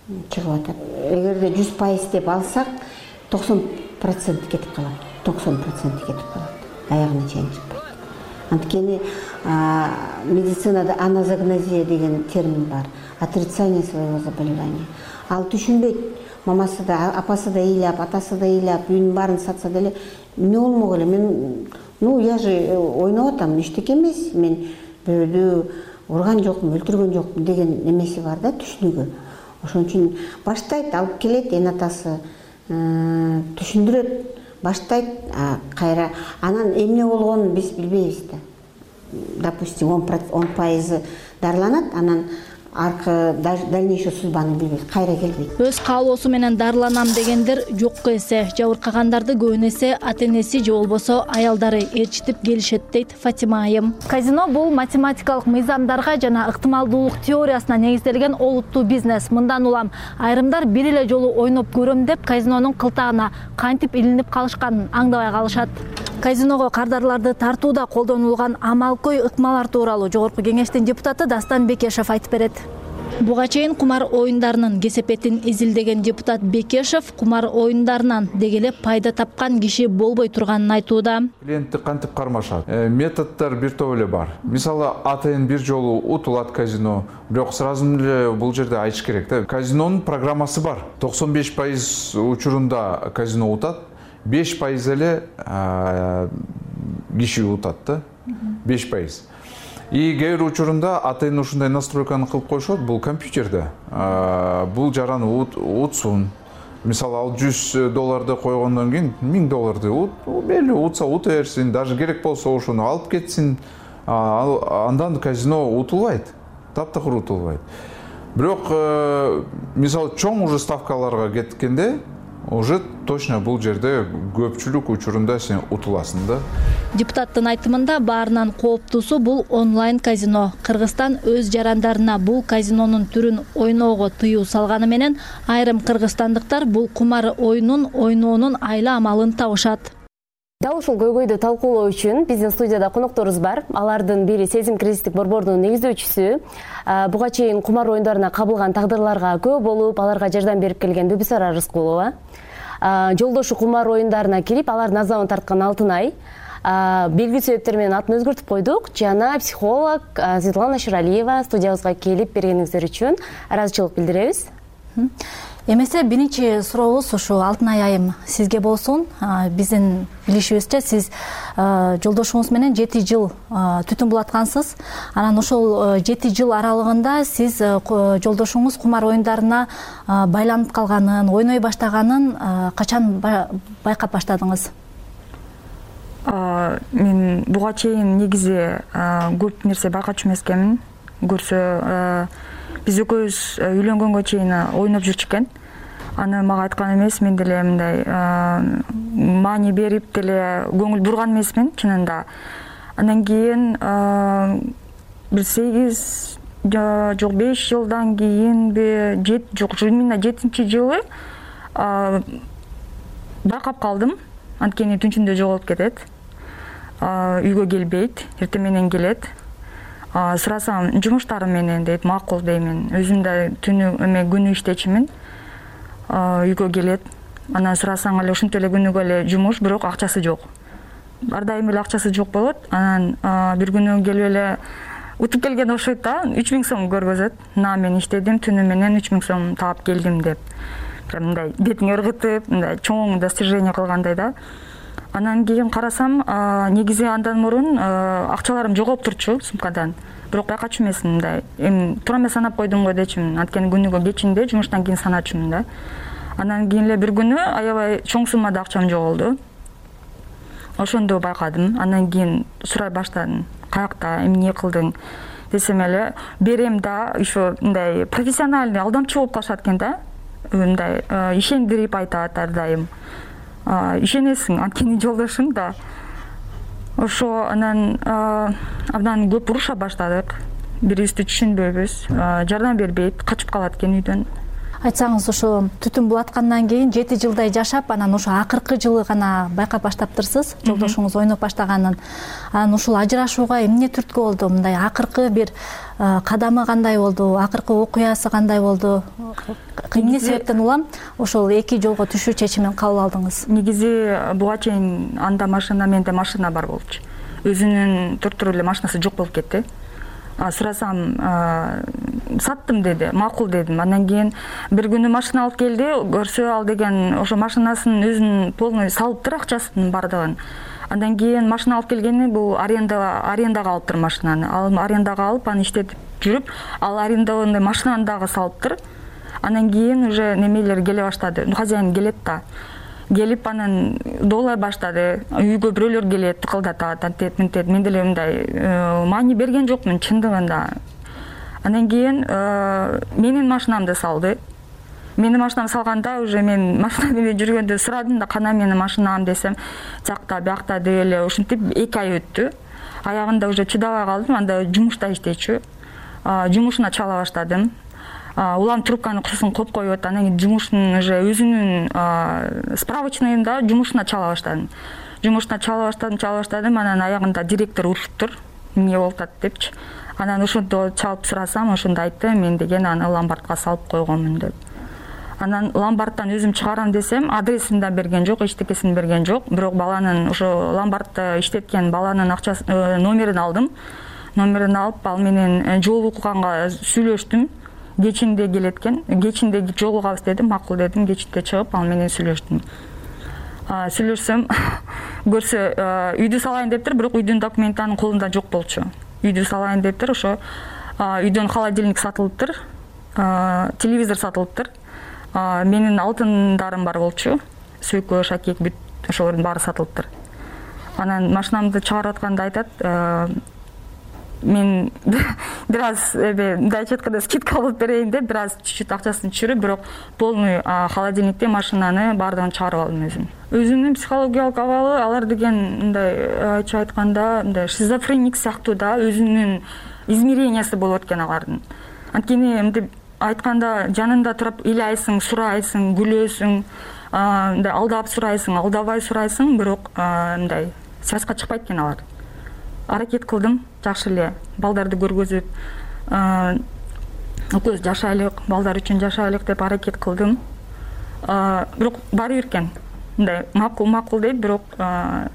чыгып атат. Эгерде жүз пайыз деп алсак, токсон процент кетип калат. токсон процент кетип калат. Аягына чейин чыкпайт. Анткени медицинада аназогнозия деген термин бар. Отрицание своего заболевания. Ал түшүнбөйт. Мамасы да, апасы да ыйлап, атасы да ыйлап, үйүнүн баарын сатса деле, эмне болмок эле? Мен, ну, я же ойноп атам, эчтеке эмес. Мен бирөөдү урган жокмун, өлтүргөн жокмун деген эмеси бар да, түшүнүгү. Ошон үчүн баштайт, алып келет эн атасы, түшүндүрөт, баштайт, кайра анан эмне болгонун биз билбейбиз да. Допустим, он пайызы дарыланат, анан аркы дальнейший судьбаны билбейт, кайра келбейт. Өз каалоосу менен дарыланам дегендер жокко эсе. Жабыркагандарды көбүнесе ата-энеси же болбосо аялдары ээрчитип келишет дейт Фатима айым. Казино бул математикалык мыйзамдарга жана ыктымалдуулук теориясына негизделген олуттуу бизнес. Мындан улам айрымдар бир эле жолу ойноп көрөм деп казинонун кылтагына кантип илинип калышканын аңдабай калышат. Казиного кардарларды тартууда колдонулган амалкой ыкмалар тууралуу Жогорку Кеңештин депутаты Дастан Бекешев айтып берет. Буга чейин кумар оюндарынын кесепетин изилдеген депутат Бекешев кумар оюндарынан дегеле пайда тапкан киши болбой турганын айтууда. Клиентти кантип кармашат? Методдор бир топ эле бар. Мисалы, атайын бир жолу утулат казино, бирок сразу эле бул жерде айтыш керек да. Казинонун программасы бар. токсон беш пайыз учурунда казино утат, беш пайыз эле киши утат да. беш пайыз. И кээ бир учурунда атайын ушундай настройканы кылып коюшот, бул компьютерде. Бул жараны утсун. Мисалы, ал жүз долларды койгондон кийин миң долларды ут, мейли утса ута берсин, даже керек болсо ошону алып кетсин. Андан казино утулбайт, таптакыр утулбайт. Бирок, мисалы, чоң уже ставкаларга кеткенде, уже точно бул жерде көпчүлүк учурунда сен утуласың да. Депутаттын айтымында баарынан кооптуусу бул онлайн казино. Кыргызстан өз жарандарына бул казинонун түрүн ойноого тыюу салганы менен айрым кыргызстандыктар бул кумар оюнун ойноонун айла амалын табышат. Дал ушул көйгөйдү талкуулоо үчүн биздин студияда конокторубуз бар. Алардын бири Сезим кризистик борбордун негиздөөчүсү. Буга чейин кумар оюндарына кабылган тагдырларга көп болуп, аларга жардам берип келген Дүбүсара Рыскулова. Жолдошу кумар оюндарына кирип, алардын азабын тарткан Алтынай. Белгилүү себептер менен атын өзгөртүп койдук. Жана психолог Светлана Шыралиева студиябызга келип бергениңиздер үчүн ыраазычылык билдиребиз. Эмесе биринчи сурообуз ушу Алтынай айым сизге болсун. Биздин билишибизче сиз жолдошуңуз менен жети жыл түтүн булаткансыз. Анан ошол жети жыл аралыгында сиз жолдошуңуз кумар оюндарына байланып калганын, ойной баштаганын качан байкап баштадыңыз? Мен буга чейин негизи көп нерсе байкачу эмес экенмин. Көрсө биз экөөбүз үйлөнгөнгө чейин ойноп жүрчүкен. Аны мага айткан эмес, мен деле мындай маани берип деле көңүл бурган эмесмин чынында. Андан кийин бир сегиз жок беш жылдан кийинби, жок именно жетинчи жылы байкап калдым. Анткени түнчүндө жоголуп кетет. Үйгө келбейт, эртең менен келет. Сурасам, жумуштарым менен дейт, макул деймин. Өзүм да түнү эме күнү иштечимин. Үйгө келет. Анан сурасаң эле ушинтип эле күнүгө эле жумуш, бирок акчасы жок. Ар дайым эле акчасы жок болот. Анан бир күнү келип эле утуп келген окшойт да, үч миң сом көргөзөт. На мен иштедим, түнү менен үч миң сом таап келдим деп. Мындай бетиң ыргытып, мындай чоң достижение кылгандай да. Анан кийин карасам, негизи андан мурун акчаларым жоголуп турчу сумкадан. Бирок байкачу эмесмин мындай. Эми туура эмес санап койдум го дечимин. Анткени күнүгө кечинде жумуштан кийин саначумун да. Анан кийин эле бир күнү аябай чоң суммада акчам жоголду. Ошондо байкадым. Андан кийин сурай баштадым. Каякта, эмне кылдың? Десем эле, берем да, ошо мындай профессиональный алдамчы болуп калышат экен да. Мындай ишендирип айтат ар дайым. Ишенесиң, анткени жолдошуң да. Ошо анан абдан көп уруша баштадык. Бирибизди түшүнбөйбүз, жардам бербейт, качып калат экен үйдөн. айтсаңыз ушу түтүн булаткандан кийин жети жылдай жашап анан ушу акыркы жылы гана байкап баштаптырсыз жолдошуңуз ойноп баштаганын. Анан ушул ажырашууга эмне түрткү болду? Мындай акыркы бир кадамы кандай болду? Акыркы окуясы кандай болду? Эмне себептен улам ошол эки жолго түшүү чечимин кабыл алдыңыз? Негизи буга чейин анда машина, менде машина бар болчу. Өзүнүн туруп эле машинасы жок болуп кетти. Сурасам, саттым деди, макул дедим. Андан кийин бир күнү машина алып келди, көрсө ал деген ошо машинасын өзүн полный салыптыр акчасын бардыгын. Андан кийин машина алып келгени бул аренда арендага алыптыр машинаны. Ал арендага алып, аны иштетип жүрүп, ал арендаланды машинаны дагы салыптыр. Андан кийин уже немелер келе баштады. Хозяин келет да. Келип анан доолай баштады. Үйгө бирөөлөр келет, кылдатат, антет, мынтет. Мен деле мындай маани берген жокмун чындыгында. Андан кийин менин машинамды салды. Менин машинамды салганда уже мен машина менен жүргөндө сурадым да, кана менин машинам десем, жакта, биякта деп эле ушинтип эки ай өттү. Аягында уже чыдабай калдым, анда жумушта иштечү. Жумушуна чала баштадым. Улам трубканы курсун коюп коюп, анан кийин жумуштун уже өзүнүн справочныйында жумушуна чала баштадым. Жумушуна чала баштадым, чала баштадым, анан аягында директор урушуптур. Эмне болуп атат депчи. Анан ошондо чалып сурасам, ошондо айтты, мен деген аны ломбардка салып койгонмун деп. Анан ломбардтан өзүм чыгарам десем, адресин да берген жок, эчтекесин берген жок. Бирок баланын ошо ломбардты иштеткен баланын акчасы номерин алдым. Номерин алып, ал менен жолукканга сүйлөштүм. Кечинде келеткен, кечинде жолугабыз дедим, макул дедим, кечинде чыгып, ал менен сүйлөштүм. Сүйлөшсөм, көрсө үйдү салайын дептир, бирок үйдүн документи анын колунда жок болчу. Үйдү салайын дептир, ошо үйдөн холодильник сатылыптыр, телевизор сатылыптыр. Менин алтындарым бар болчу, сөйкө, шакек, бүт ошолордун баары сатылыптыр. Анан машинамды чыгарып атканда айтат, мен бир аз мындай айтканда скидка кылып берейин деп, бир аз чуть-чуть акчасын түшүрүп, бирок полный холодильникте машинаны баардыгын чыгарып алдым өзүм. Өзүнүн психологиялык абалы, алар деген мындай айча айтканда, мындай шизофреник сыяктуу да, өзүнүн измерениясы болуп экен алардын. Анткени мынтип айтканда жанында туруп ыйлайсың, сурайсың, күлөсүң, мындай алдап сурайсың, алдабай сурайсың, бирок мындай связька чыкпайт экен алар. Аракет кылдым, жакшы эле балдарды көргөзүп, экөөбүз жашайлык, балдар үчүн жашайлык деп аракет кылдым. Бирок баары бир экен. Мындай макул макул дейт, бирок баары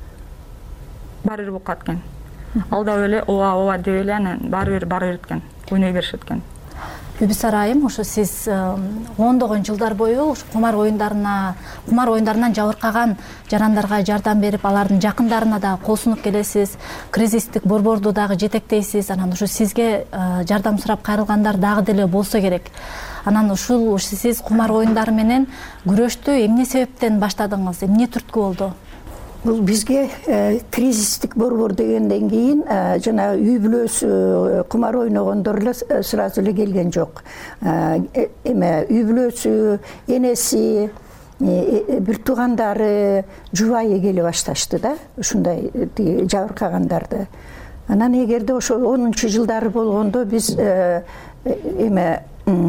бир болуп калат экен. Алдап эле ооба ооба деп эле анан баары бир баары бир экен. Ойной беришет экен. Бүбүсар айым, ошо сиз ондогон жылдар бою кумар оюндарына, кумар оюндарынан жабыркаган жарандарга жардам берип, алардын жакындарына да кол сунуп келесиз. Кризистик борборду дагы жетектейсиз. Анан ушу сизге жардам сурап кайрылгандар дагы деле болсо керек. Анан ушул сиз кумар оюндары менен күрөштү эмне себептен баштадыңыз? Эмне түрткү болду? Бул бизге кризистик борбор дегенден кийин жана үй бүлөсү кумар ойногондор эле сразу эле келген жок. Эме үй бүлөсү, энеси, бир туугандары, жубайы келе башташты да, ушундай жабыркагандарды. Анан эгерде ошо онунчу жылдары болгондо биз эме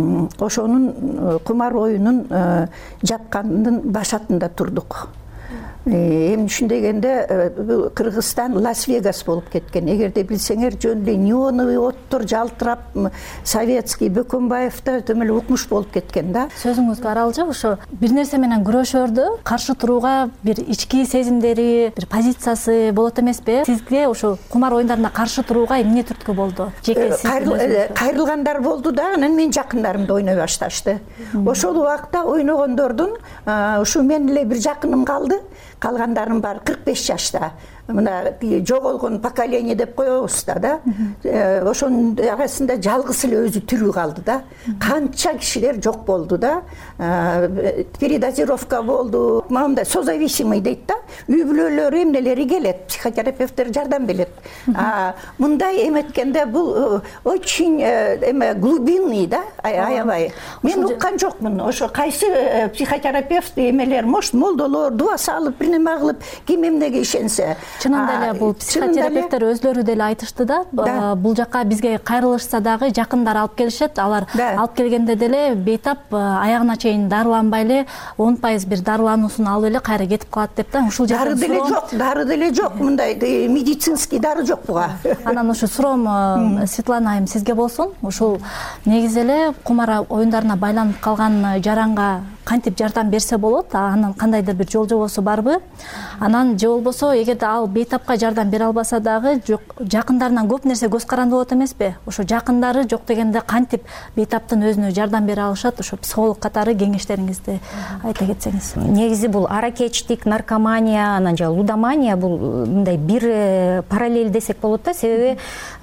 ошонун кумар оюнун жапкандын башатында турдук. Эми түшүндөгөндө Кыргызстан Лас-Вегас болуп кеткен. Эгерде билсеңер, жөн неоновый оттор жалтырап, советский Бөкөнбаевда төмө эле укмуш болуп кеткен да. Сөзүңүзгө аралжы, ошо бир нерсе менен күрөшөрдү каршы турууга бир ички сезимдери, бир позициясы болот эмеспи? Сизге ошо кумар оюндарына каршы турууга эмне түрткү болду? Жеке кайрылгандар болду да, анан менин жакындарымды ойной башташты. Ошол убакта ойногондордун ушу мен эле бир жакыным калды. Калгандарым бар кырк беш жашта. Мына жоголгон поколение деп коебуз да. Ошонун арасында жалгыз эле өзү тирүү калды да. Канча кишилер жок болду да. Передозировка болду. Мындай созависимый дейт да. Үй бүлөлөрү эмнелери келет, психотерапевттер жардам берет. Мындай эметкенде бул очень эме глубинный да, аябай. Мен уккан жокмун. Ошо кайсы психотерапевт эмелер, может, молдолор дуа салып, бир неме кылып, ким эмнеге ишенсе. чынында эле бул психотерапевттер өзлөрү деле айтышты да, бул жака бизге кайрылышса дагы жакындар алып келишет, алар алып келгенде деле бейтап аягына чейин дарыланбай эле он пайыз бир дарылануусун алып эле кайра кетип калат деп да. Ушул дары деле жок, дары деле жок, мындай медицинский дары жок буга. Анан ушу суроом Светлана айым сизге болсун. Ушул негизи эле кумар оюндарына байланып калган жаранга кантип жардам берсе болот, анан кандайдыр бир жол жобосу барбы? Анан же болбосо эгерде ал бейтапка жардам бере албаса дагы жакындарынан көп нерсе көз каранды болот эмеспи? Ошо жакындары жок дегенде кантип бейтаптын өзүнө жардам бере алышат? Ошо психолог катары кеңештериңизди айта кетсеңиз. Негизи бул аракечтик, наркомания, анан жана лудомания бул мындай бир параллель десек болот да. Себеби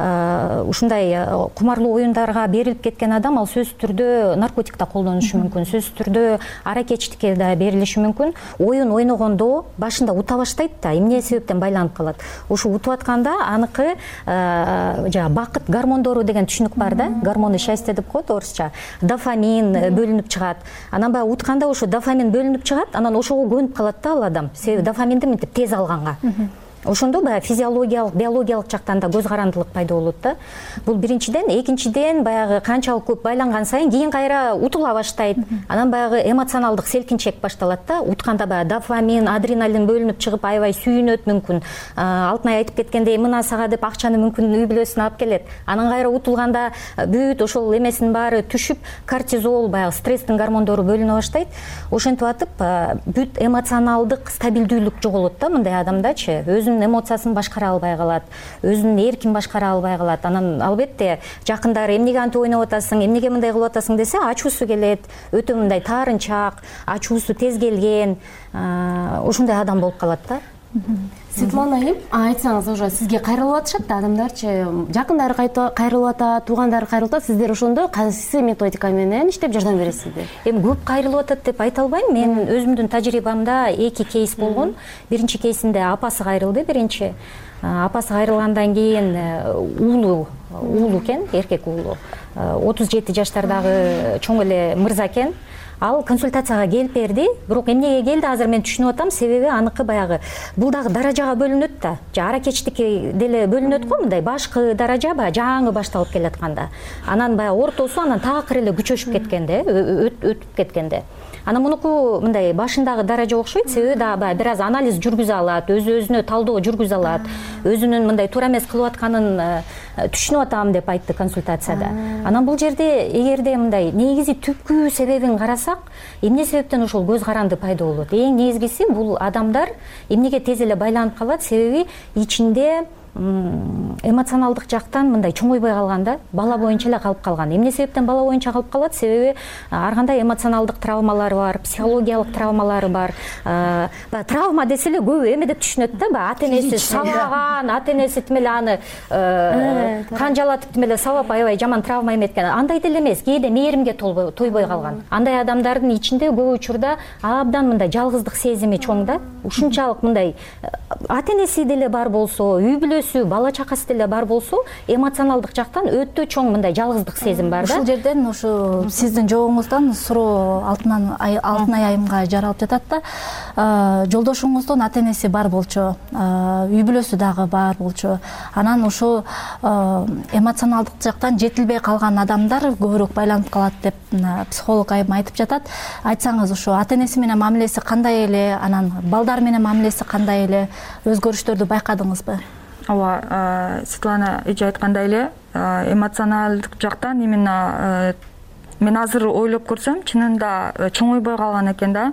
ушундай кумарлуу оюндарга берилип кеткен адам ал сөзсүз түрдө наркотик да колдонушу мүмкүн, сөзсүз түрдө аракечтикке да берилиши мүмкүн. Оюн ойногондо башында ута баштайт да, эмне себептен байланып калат. Ушу утуп атканда аныкы жана бакыт гормондору деген түшүнүк бар да, гормоны счастья деп коет орусча. Дофамин бөлүнүп чыгат. Анан баягы утканда ошо дофамин бөлүнүп чыгат, анан ошого көнүп калат да ал адам. Себеби дофаминди мынтип тез алганга. Ошондо баягы физиологиялык, биологиялык жактан да көз карандылык пайда болот да. Бул биринчиден, экинчиден баягы канчалык көп байланган сайын кийин кайра утула баштайт. Анан баягы эмоционалдык селкинчек башталат да. Утканда баягы дофамин, адреналин бөлүнүп чыгып аябай сүйүнөт мүмкүн. Алтынай айтып кеткендей, мына сага деп акчаны мүмкүн үй бүлөсүнө алып келет. Анан кайра утулганда бүт ошол эмесинин баары түшүп, кортизол, баягы стресстин гормондору бөлүнө баштайт. Ошентип атып бүт эмоционалдык стабилдүүлүк жоголот да мындай адамдачы. Өзүнүн эмоциясын башкара албай калат, өзүнүн эркин башкара албай калат. Анан албетте жакындары эмнеге антип ойноп атасың, эмнеге мындай кылып атасың десе, ачуусу келет, өтө мындай таарынчаак, ачуусу тез келген, ушундай адам болуп калат да. Светлана айым, айтсаңыз, уже сизге кайрылып атышат да адамдарчы, жакындары кайрылып атат, туугандары кайрылып атат, сиздер ошондо кайсы методика менен иштеп жардам бересиздер? Эми көп кайрылып атат деп айта албайм. Мен өзүмдүн тажрыйбамда эки кейс болгон. Биринчи кейсинде апасы кайрылды, биринчи. Апасы кайрылгандан кийин уулу, уулу экен, эркек уулу. отуз жети жаштардагы чоң эле мырза экен. Ал консультацияга келип берди, бирок эмнеге келди азыр мен түшүнүп атам, себеби аныкы баягы бул дагы даражага бөлүнөт да. Аракечтикке деле бөлүнөт го, мындай башкы даража баягы жаңы башталып келатканда. Анан баягы ортосу анан такыр эле күчөшүп кеткенде, өтүп кеткенде. Анан мунуку мындай башындагы даража окшойт, себеби дагы бир аз анализ жүргүзө алат, өзү-өзүнө талдоо жүргүзө алат, өзүнүн мындай туура эмес кылып атканын түшүнүп атам деп айтты консультацияда. Анан бул жерде эгерде мындай негизи түпкү себебин карасак, эмне себептен ошол көз каранды пайда болот? Эң негизгиси бул адамдар эмнеге тез эле байланып калат, себеби ичинде эмоционалдык жактан мындай чоңойбой калган да, бала боюнча эле калып калган. Эмне себептен бала боюнча калып калат? Себеби ар кандай эмоционалдык травмалары бар, психологиялык травмалары бар. Травма десе эле көбү эме деп түшүнөт да, баягы ата-энеси сабаган, ата-энеси тим эле аны канжалатып тим эле сабап аябай жаман травма эметкен. Андай деле эмес, кээде мээримге тойбой калган. Андай адамдардын ичинде көп учурда абдан мындай жалгыздык сезими чоң да. Ушунчалык мындай ата-энеси деле бар болсо, үй бүлөсү, бала чакасы деле бар болсо, эмоционалдык жактан өтө чоң мындай жалгыздык сезим бар да. Ушул жерден ушу сиздин жообуңуздан суроо Алтынай айымга жаралып жатат да. Жолдошуңуздун ата-энеси бар болчу, үй бүлөсү дагы бар болчу. Анан ушу эмоционалдык жактан жетилбей калган адамдар көбүрөөк байланып калат деп психолог айым айтып жатат. Айтсаңыз, ушу ата-энеси менен мамилеси кандай эле, анан балдар менен мамилеси кандай эле, өзгөрүштөрдү байкадыңызбы? Ооба, Светлана эже айткандай эле, эмоционалдык жактан именно мен азыр ойлоп көрсөм, чынында чоңойбой калган экен да.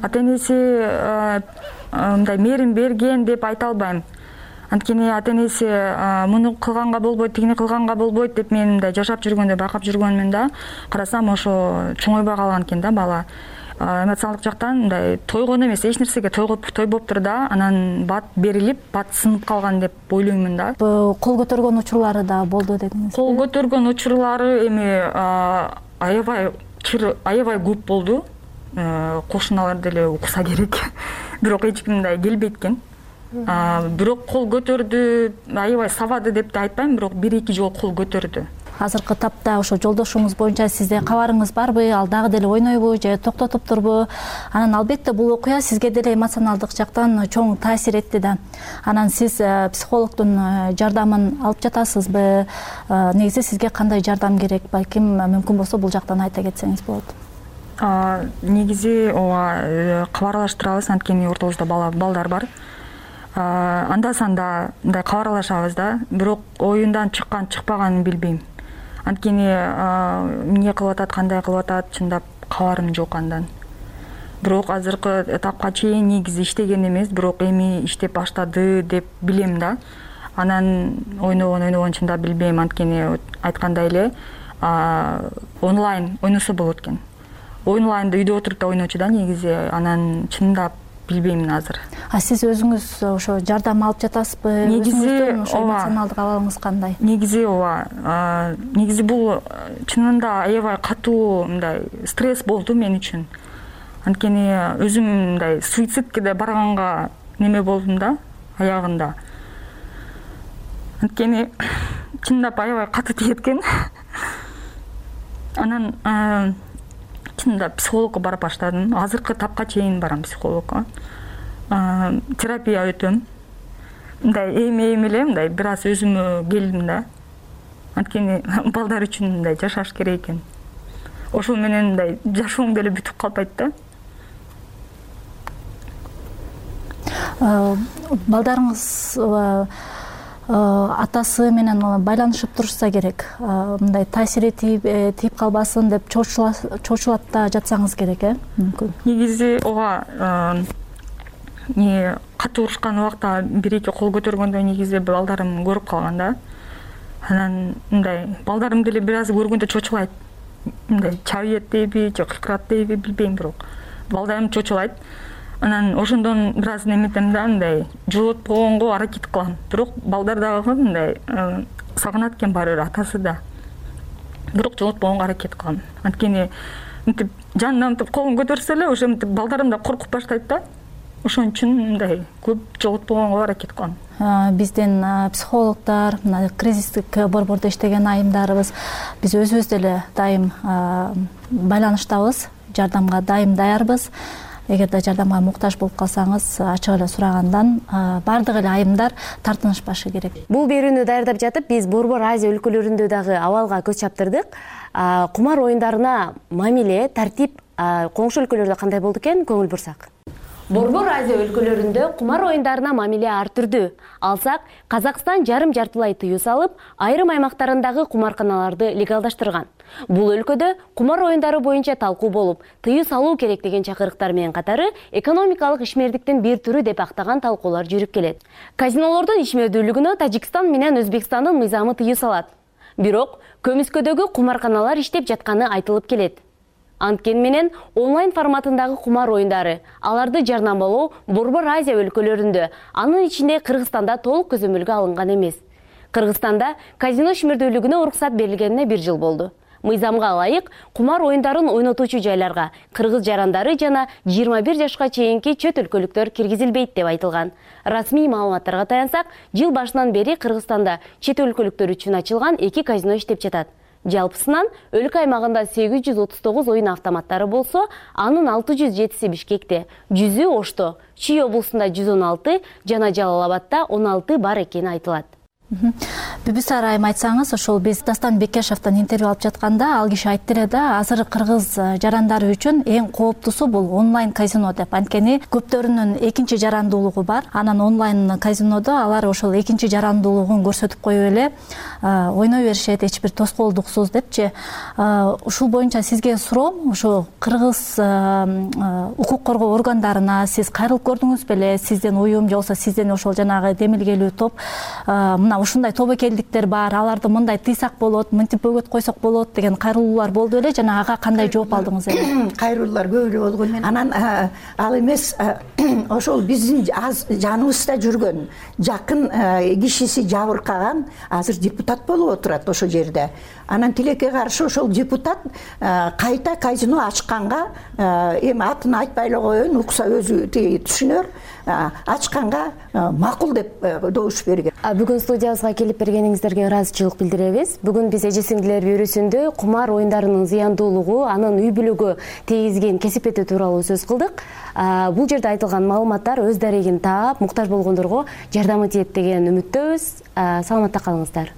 Ата-энеси мындай мээрим берген деп айта албайм. Анткени ата-энеси муну кылганга болбойт, тигини кылганга болбойт деп мен мындай жашап жүргөндө, байкап жүргөнмүн да. Карасам ошо чоңойбой калган экен да бала. Эмоционалдык жактан мындай тойгон эмес, эч нерсеге тойбоптур да, анан бат берилип, бат сынып калган деп ойлоймун да. Кол көтөргөн учурлары да болду дедиңиз. Кол көтөргөн учурлары эми аябай аябай көп болду. Кошуналар деле укса керек. Бирок эч ким мындай келбейт экен. Бирок кол көтөрдү, аябай сабады деп да айтпайм, бирок бир эки жолу кол көтөрдү. азыркы тапта ошо жолдошуңуз боюнча сизде кабарыңыз барбы, ал дагы деле ойнойбу же токтотуптурбу? Анан албетте бул окуя сизге деле эмоционалдык жактан чоң таасир этти да. Анан сиз психологдун жардамын алып жатасызбы? Негизи сизге кандай жардам керек? Балким мүмкүн болсо бул жактан айта кетсеңиз болот. Негизи ооба кабарлаштырабыз, анткени ортобузда балдар бар. Анда санда мындай кабарлашабыз да, бирок оюндан чыккан чыкпаганын билбейм. Анткени эмне кылып атат, кандай кылып атат, чындап кабарым жок андан. Бирок азыркы этапка чейин негизи иштеген эмес, бирок эми иштеп баштады деп билем да. Анан ойногон ойногон чындап билбейм, анткени айткандай эле онлайн ойносо болот экен. Онлайнда үйдө отуруп да ойночу да негизи, анан чындап билбейм азыр. А сиз өзүңүз ошо жардам алып жатасызбы? Негизи эмоционалдык абалыңыз кандай? Негизи ооба. Негизи бул чынында аябай катуу мындай стресс болду мен үчүн. Анткени өзүм мындай суицидке да барганга неме болдум да, аягында. Анткени чындап аябай катуу тиеткен. Анан чындап психологко бара баштадым. Азыркы тапка чейин барам психологко. Терапия өтөм. Мындай эми-эми эле мындай бир аз өзүмө келдим да. Анткени балдар үчүн мындай жашаш керек экен. Ошол менен мындай жашооң деле бүтүп калбайт да. Балдарыңыз атасы менен байланышып турушса керек. Мындай таасири тийип калбасын деп чочулап да жатсаңыз керек, э? Мүмкүн. Негизи ооба не катуу урушкан убакта бир-эки кол көтөргөндө негизи балдарым көрүп калган да. Анан мындай балдарым деле бир аз көргөндө чочулайт. Мындай чабыйт дейби, же кыйкырат дейби билбейм, бирок балдарым чочулайт. Анан ошондон бир аз неметем да, мындай жолотпогонго аракет кылам. Бирок балдар дагы мындай сагынат экен баары бир атасы да. Бирок жолотпогонго аракет кылам. Анткени мынтип жанынан мынтип колун көтөрсө эле ошо мынтип балдарым да коркуп баштайт да. Ошон үчүн мындай көп жолотпогонго аракет кылам. Биздин психологдор, кризистик борбордо иштеген айымдарыбыз, биз өзүбүз деле дайым байланыштабыз, жардамга дайым даярбыз. Эгерде жардамга муктаж болуп калсаңыз, ачык эле сурагандан бардык эле айымдар тартынышпашы керек. Бул берүүнү даярдап жатып, биз Борбор Азия өлкөлөрүндө дагы абалга көз чаптырдык. Кумар оюндарына мамиле, тартип коңшу өлкөлөрдө кандай болду экен, көңүл бурсак. Борбор Азия өлкөлөрүндө кумар оюндарына мамиле ар түрдүү. Алсак, Казакстан жарым жартылай тыюу салып, айрым аймактарындагы кумарканаларды легалдаштырган. Бул өлкөдө кумар оюндары боюнча талкуу болуп, тыюу салуу керек деген чакырыктар менен катары экономикалык ишмердиктин бир түрү деп актаган талкуулар жүрүп келет. Казинолордун ишмердүүлүгүнө Тажикстан менен Өзбекстандын мыйзамы тыюу салат. Бирок көмүскөдөгү кумарканалар иштеп жатканы айтылып келет. Анткени менен онлайн форматындагы кумар оюндары, аларды жарнамалоо Борбор Азия өлкөлөрүндө, анын ичинде Кыргызстанда толук көзөмөлгө алынган эмес. Кыргызстанда казино ишмердүүлүгүнө уруксат берилгенине бир жыл болду. Мыйзамга ылайык кумар оюндарын ойнотуучу жайларга кыргыз жарандары жана жыйырма бир жашка чейинки чөт өлкөлүктөр киргизилбейт деп айтылган. Расмий маалыматтарга таянсак, жыл башынан бери Кыргызстанда чет өлкөлүктөр үчүн ачылган эки казино иштеп жатат. Жалпысынан өлкө аймагында сегиз жүз отуз тогуз оюн автоматтары болсо, анын алты жүз жетиси Бишкекте, жүзү Ошто, Чүй облусунда жүз он алты жана Жалал Абадта он алты бар экени айтылат. Бүбүсар айым айтсаңыз, ошол биз Дастан Бекешевден интервью алып жатканда ал киши айтты эле да, азыр кыргыз жарандары үчүн эң кооптусу бул онлайн казино деп. Анткени көптөрүнүн экинчи жарандуулугу бар. Анан онлайн казинодо алар ошол экинчи жарандуулугун көрсөтүп коюп эле ойной беришет, эч бир тоскоолдуксуз депчи. Ушул боюнча сизге суроом, ошо кыргыз укук коргоо органдарына сиз кайрылып көрдүңүз беле? Сизден уюм же болбосо сизден ошол жанагы демилгелүү топ мына ушундай тобокелдиктер бар, аларды мындай тыйсак болот, мынтип бөгөт койсок болот деген кайрылуулар болду эле жана ага кандай жооп алдыңыз эле? Кайрылуулар көп эле болгон менен анан ал эмес ошол биздин аз жаныбызда жүргөн жакын кишиси жабыркаган азыр депутат болуп отурат ошол жерде. Анан тилекке каршы ошол депутат кайта казино ачканга, эми атын айтпай эле коеюн, укса өзү түшүнөр, ачканга макул деп добуш берген. Бүгүн студия студиябызга келип бергениңиздерге ыраазычылык билдиребиз. Бүгүн биз эже сиңдилер бюросунда кумар оюндарынын зыяндуулугу, анын үй бүлөгө тийгизген кесипети тууралуу сөз кылдык. Бул жерде айтылган маалыматтар өз дарегин таап, муктаж болгондорго жардамы тиет деген үмүттөбүз. Саламатта калыңыздар.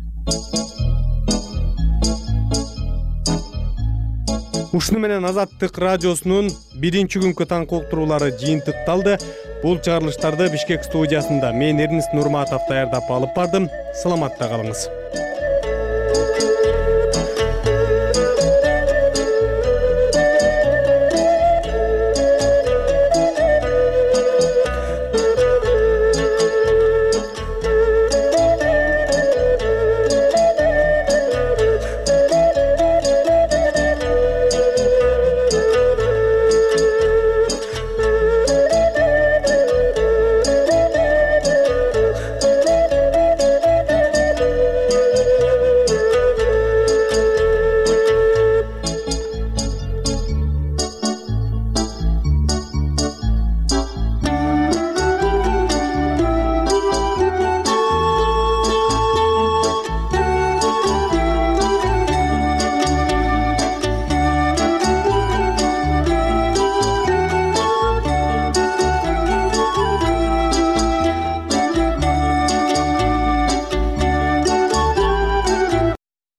Ушуну менен Азаттык радиосунун биринчи күнкү таңкы уктуруулары жыйынтыкталды. Бул чыгарылыштарды Бишкек студиясында мен Эрнест Нурматов даярдап алып бардым. Саламатта калыңыз.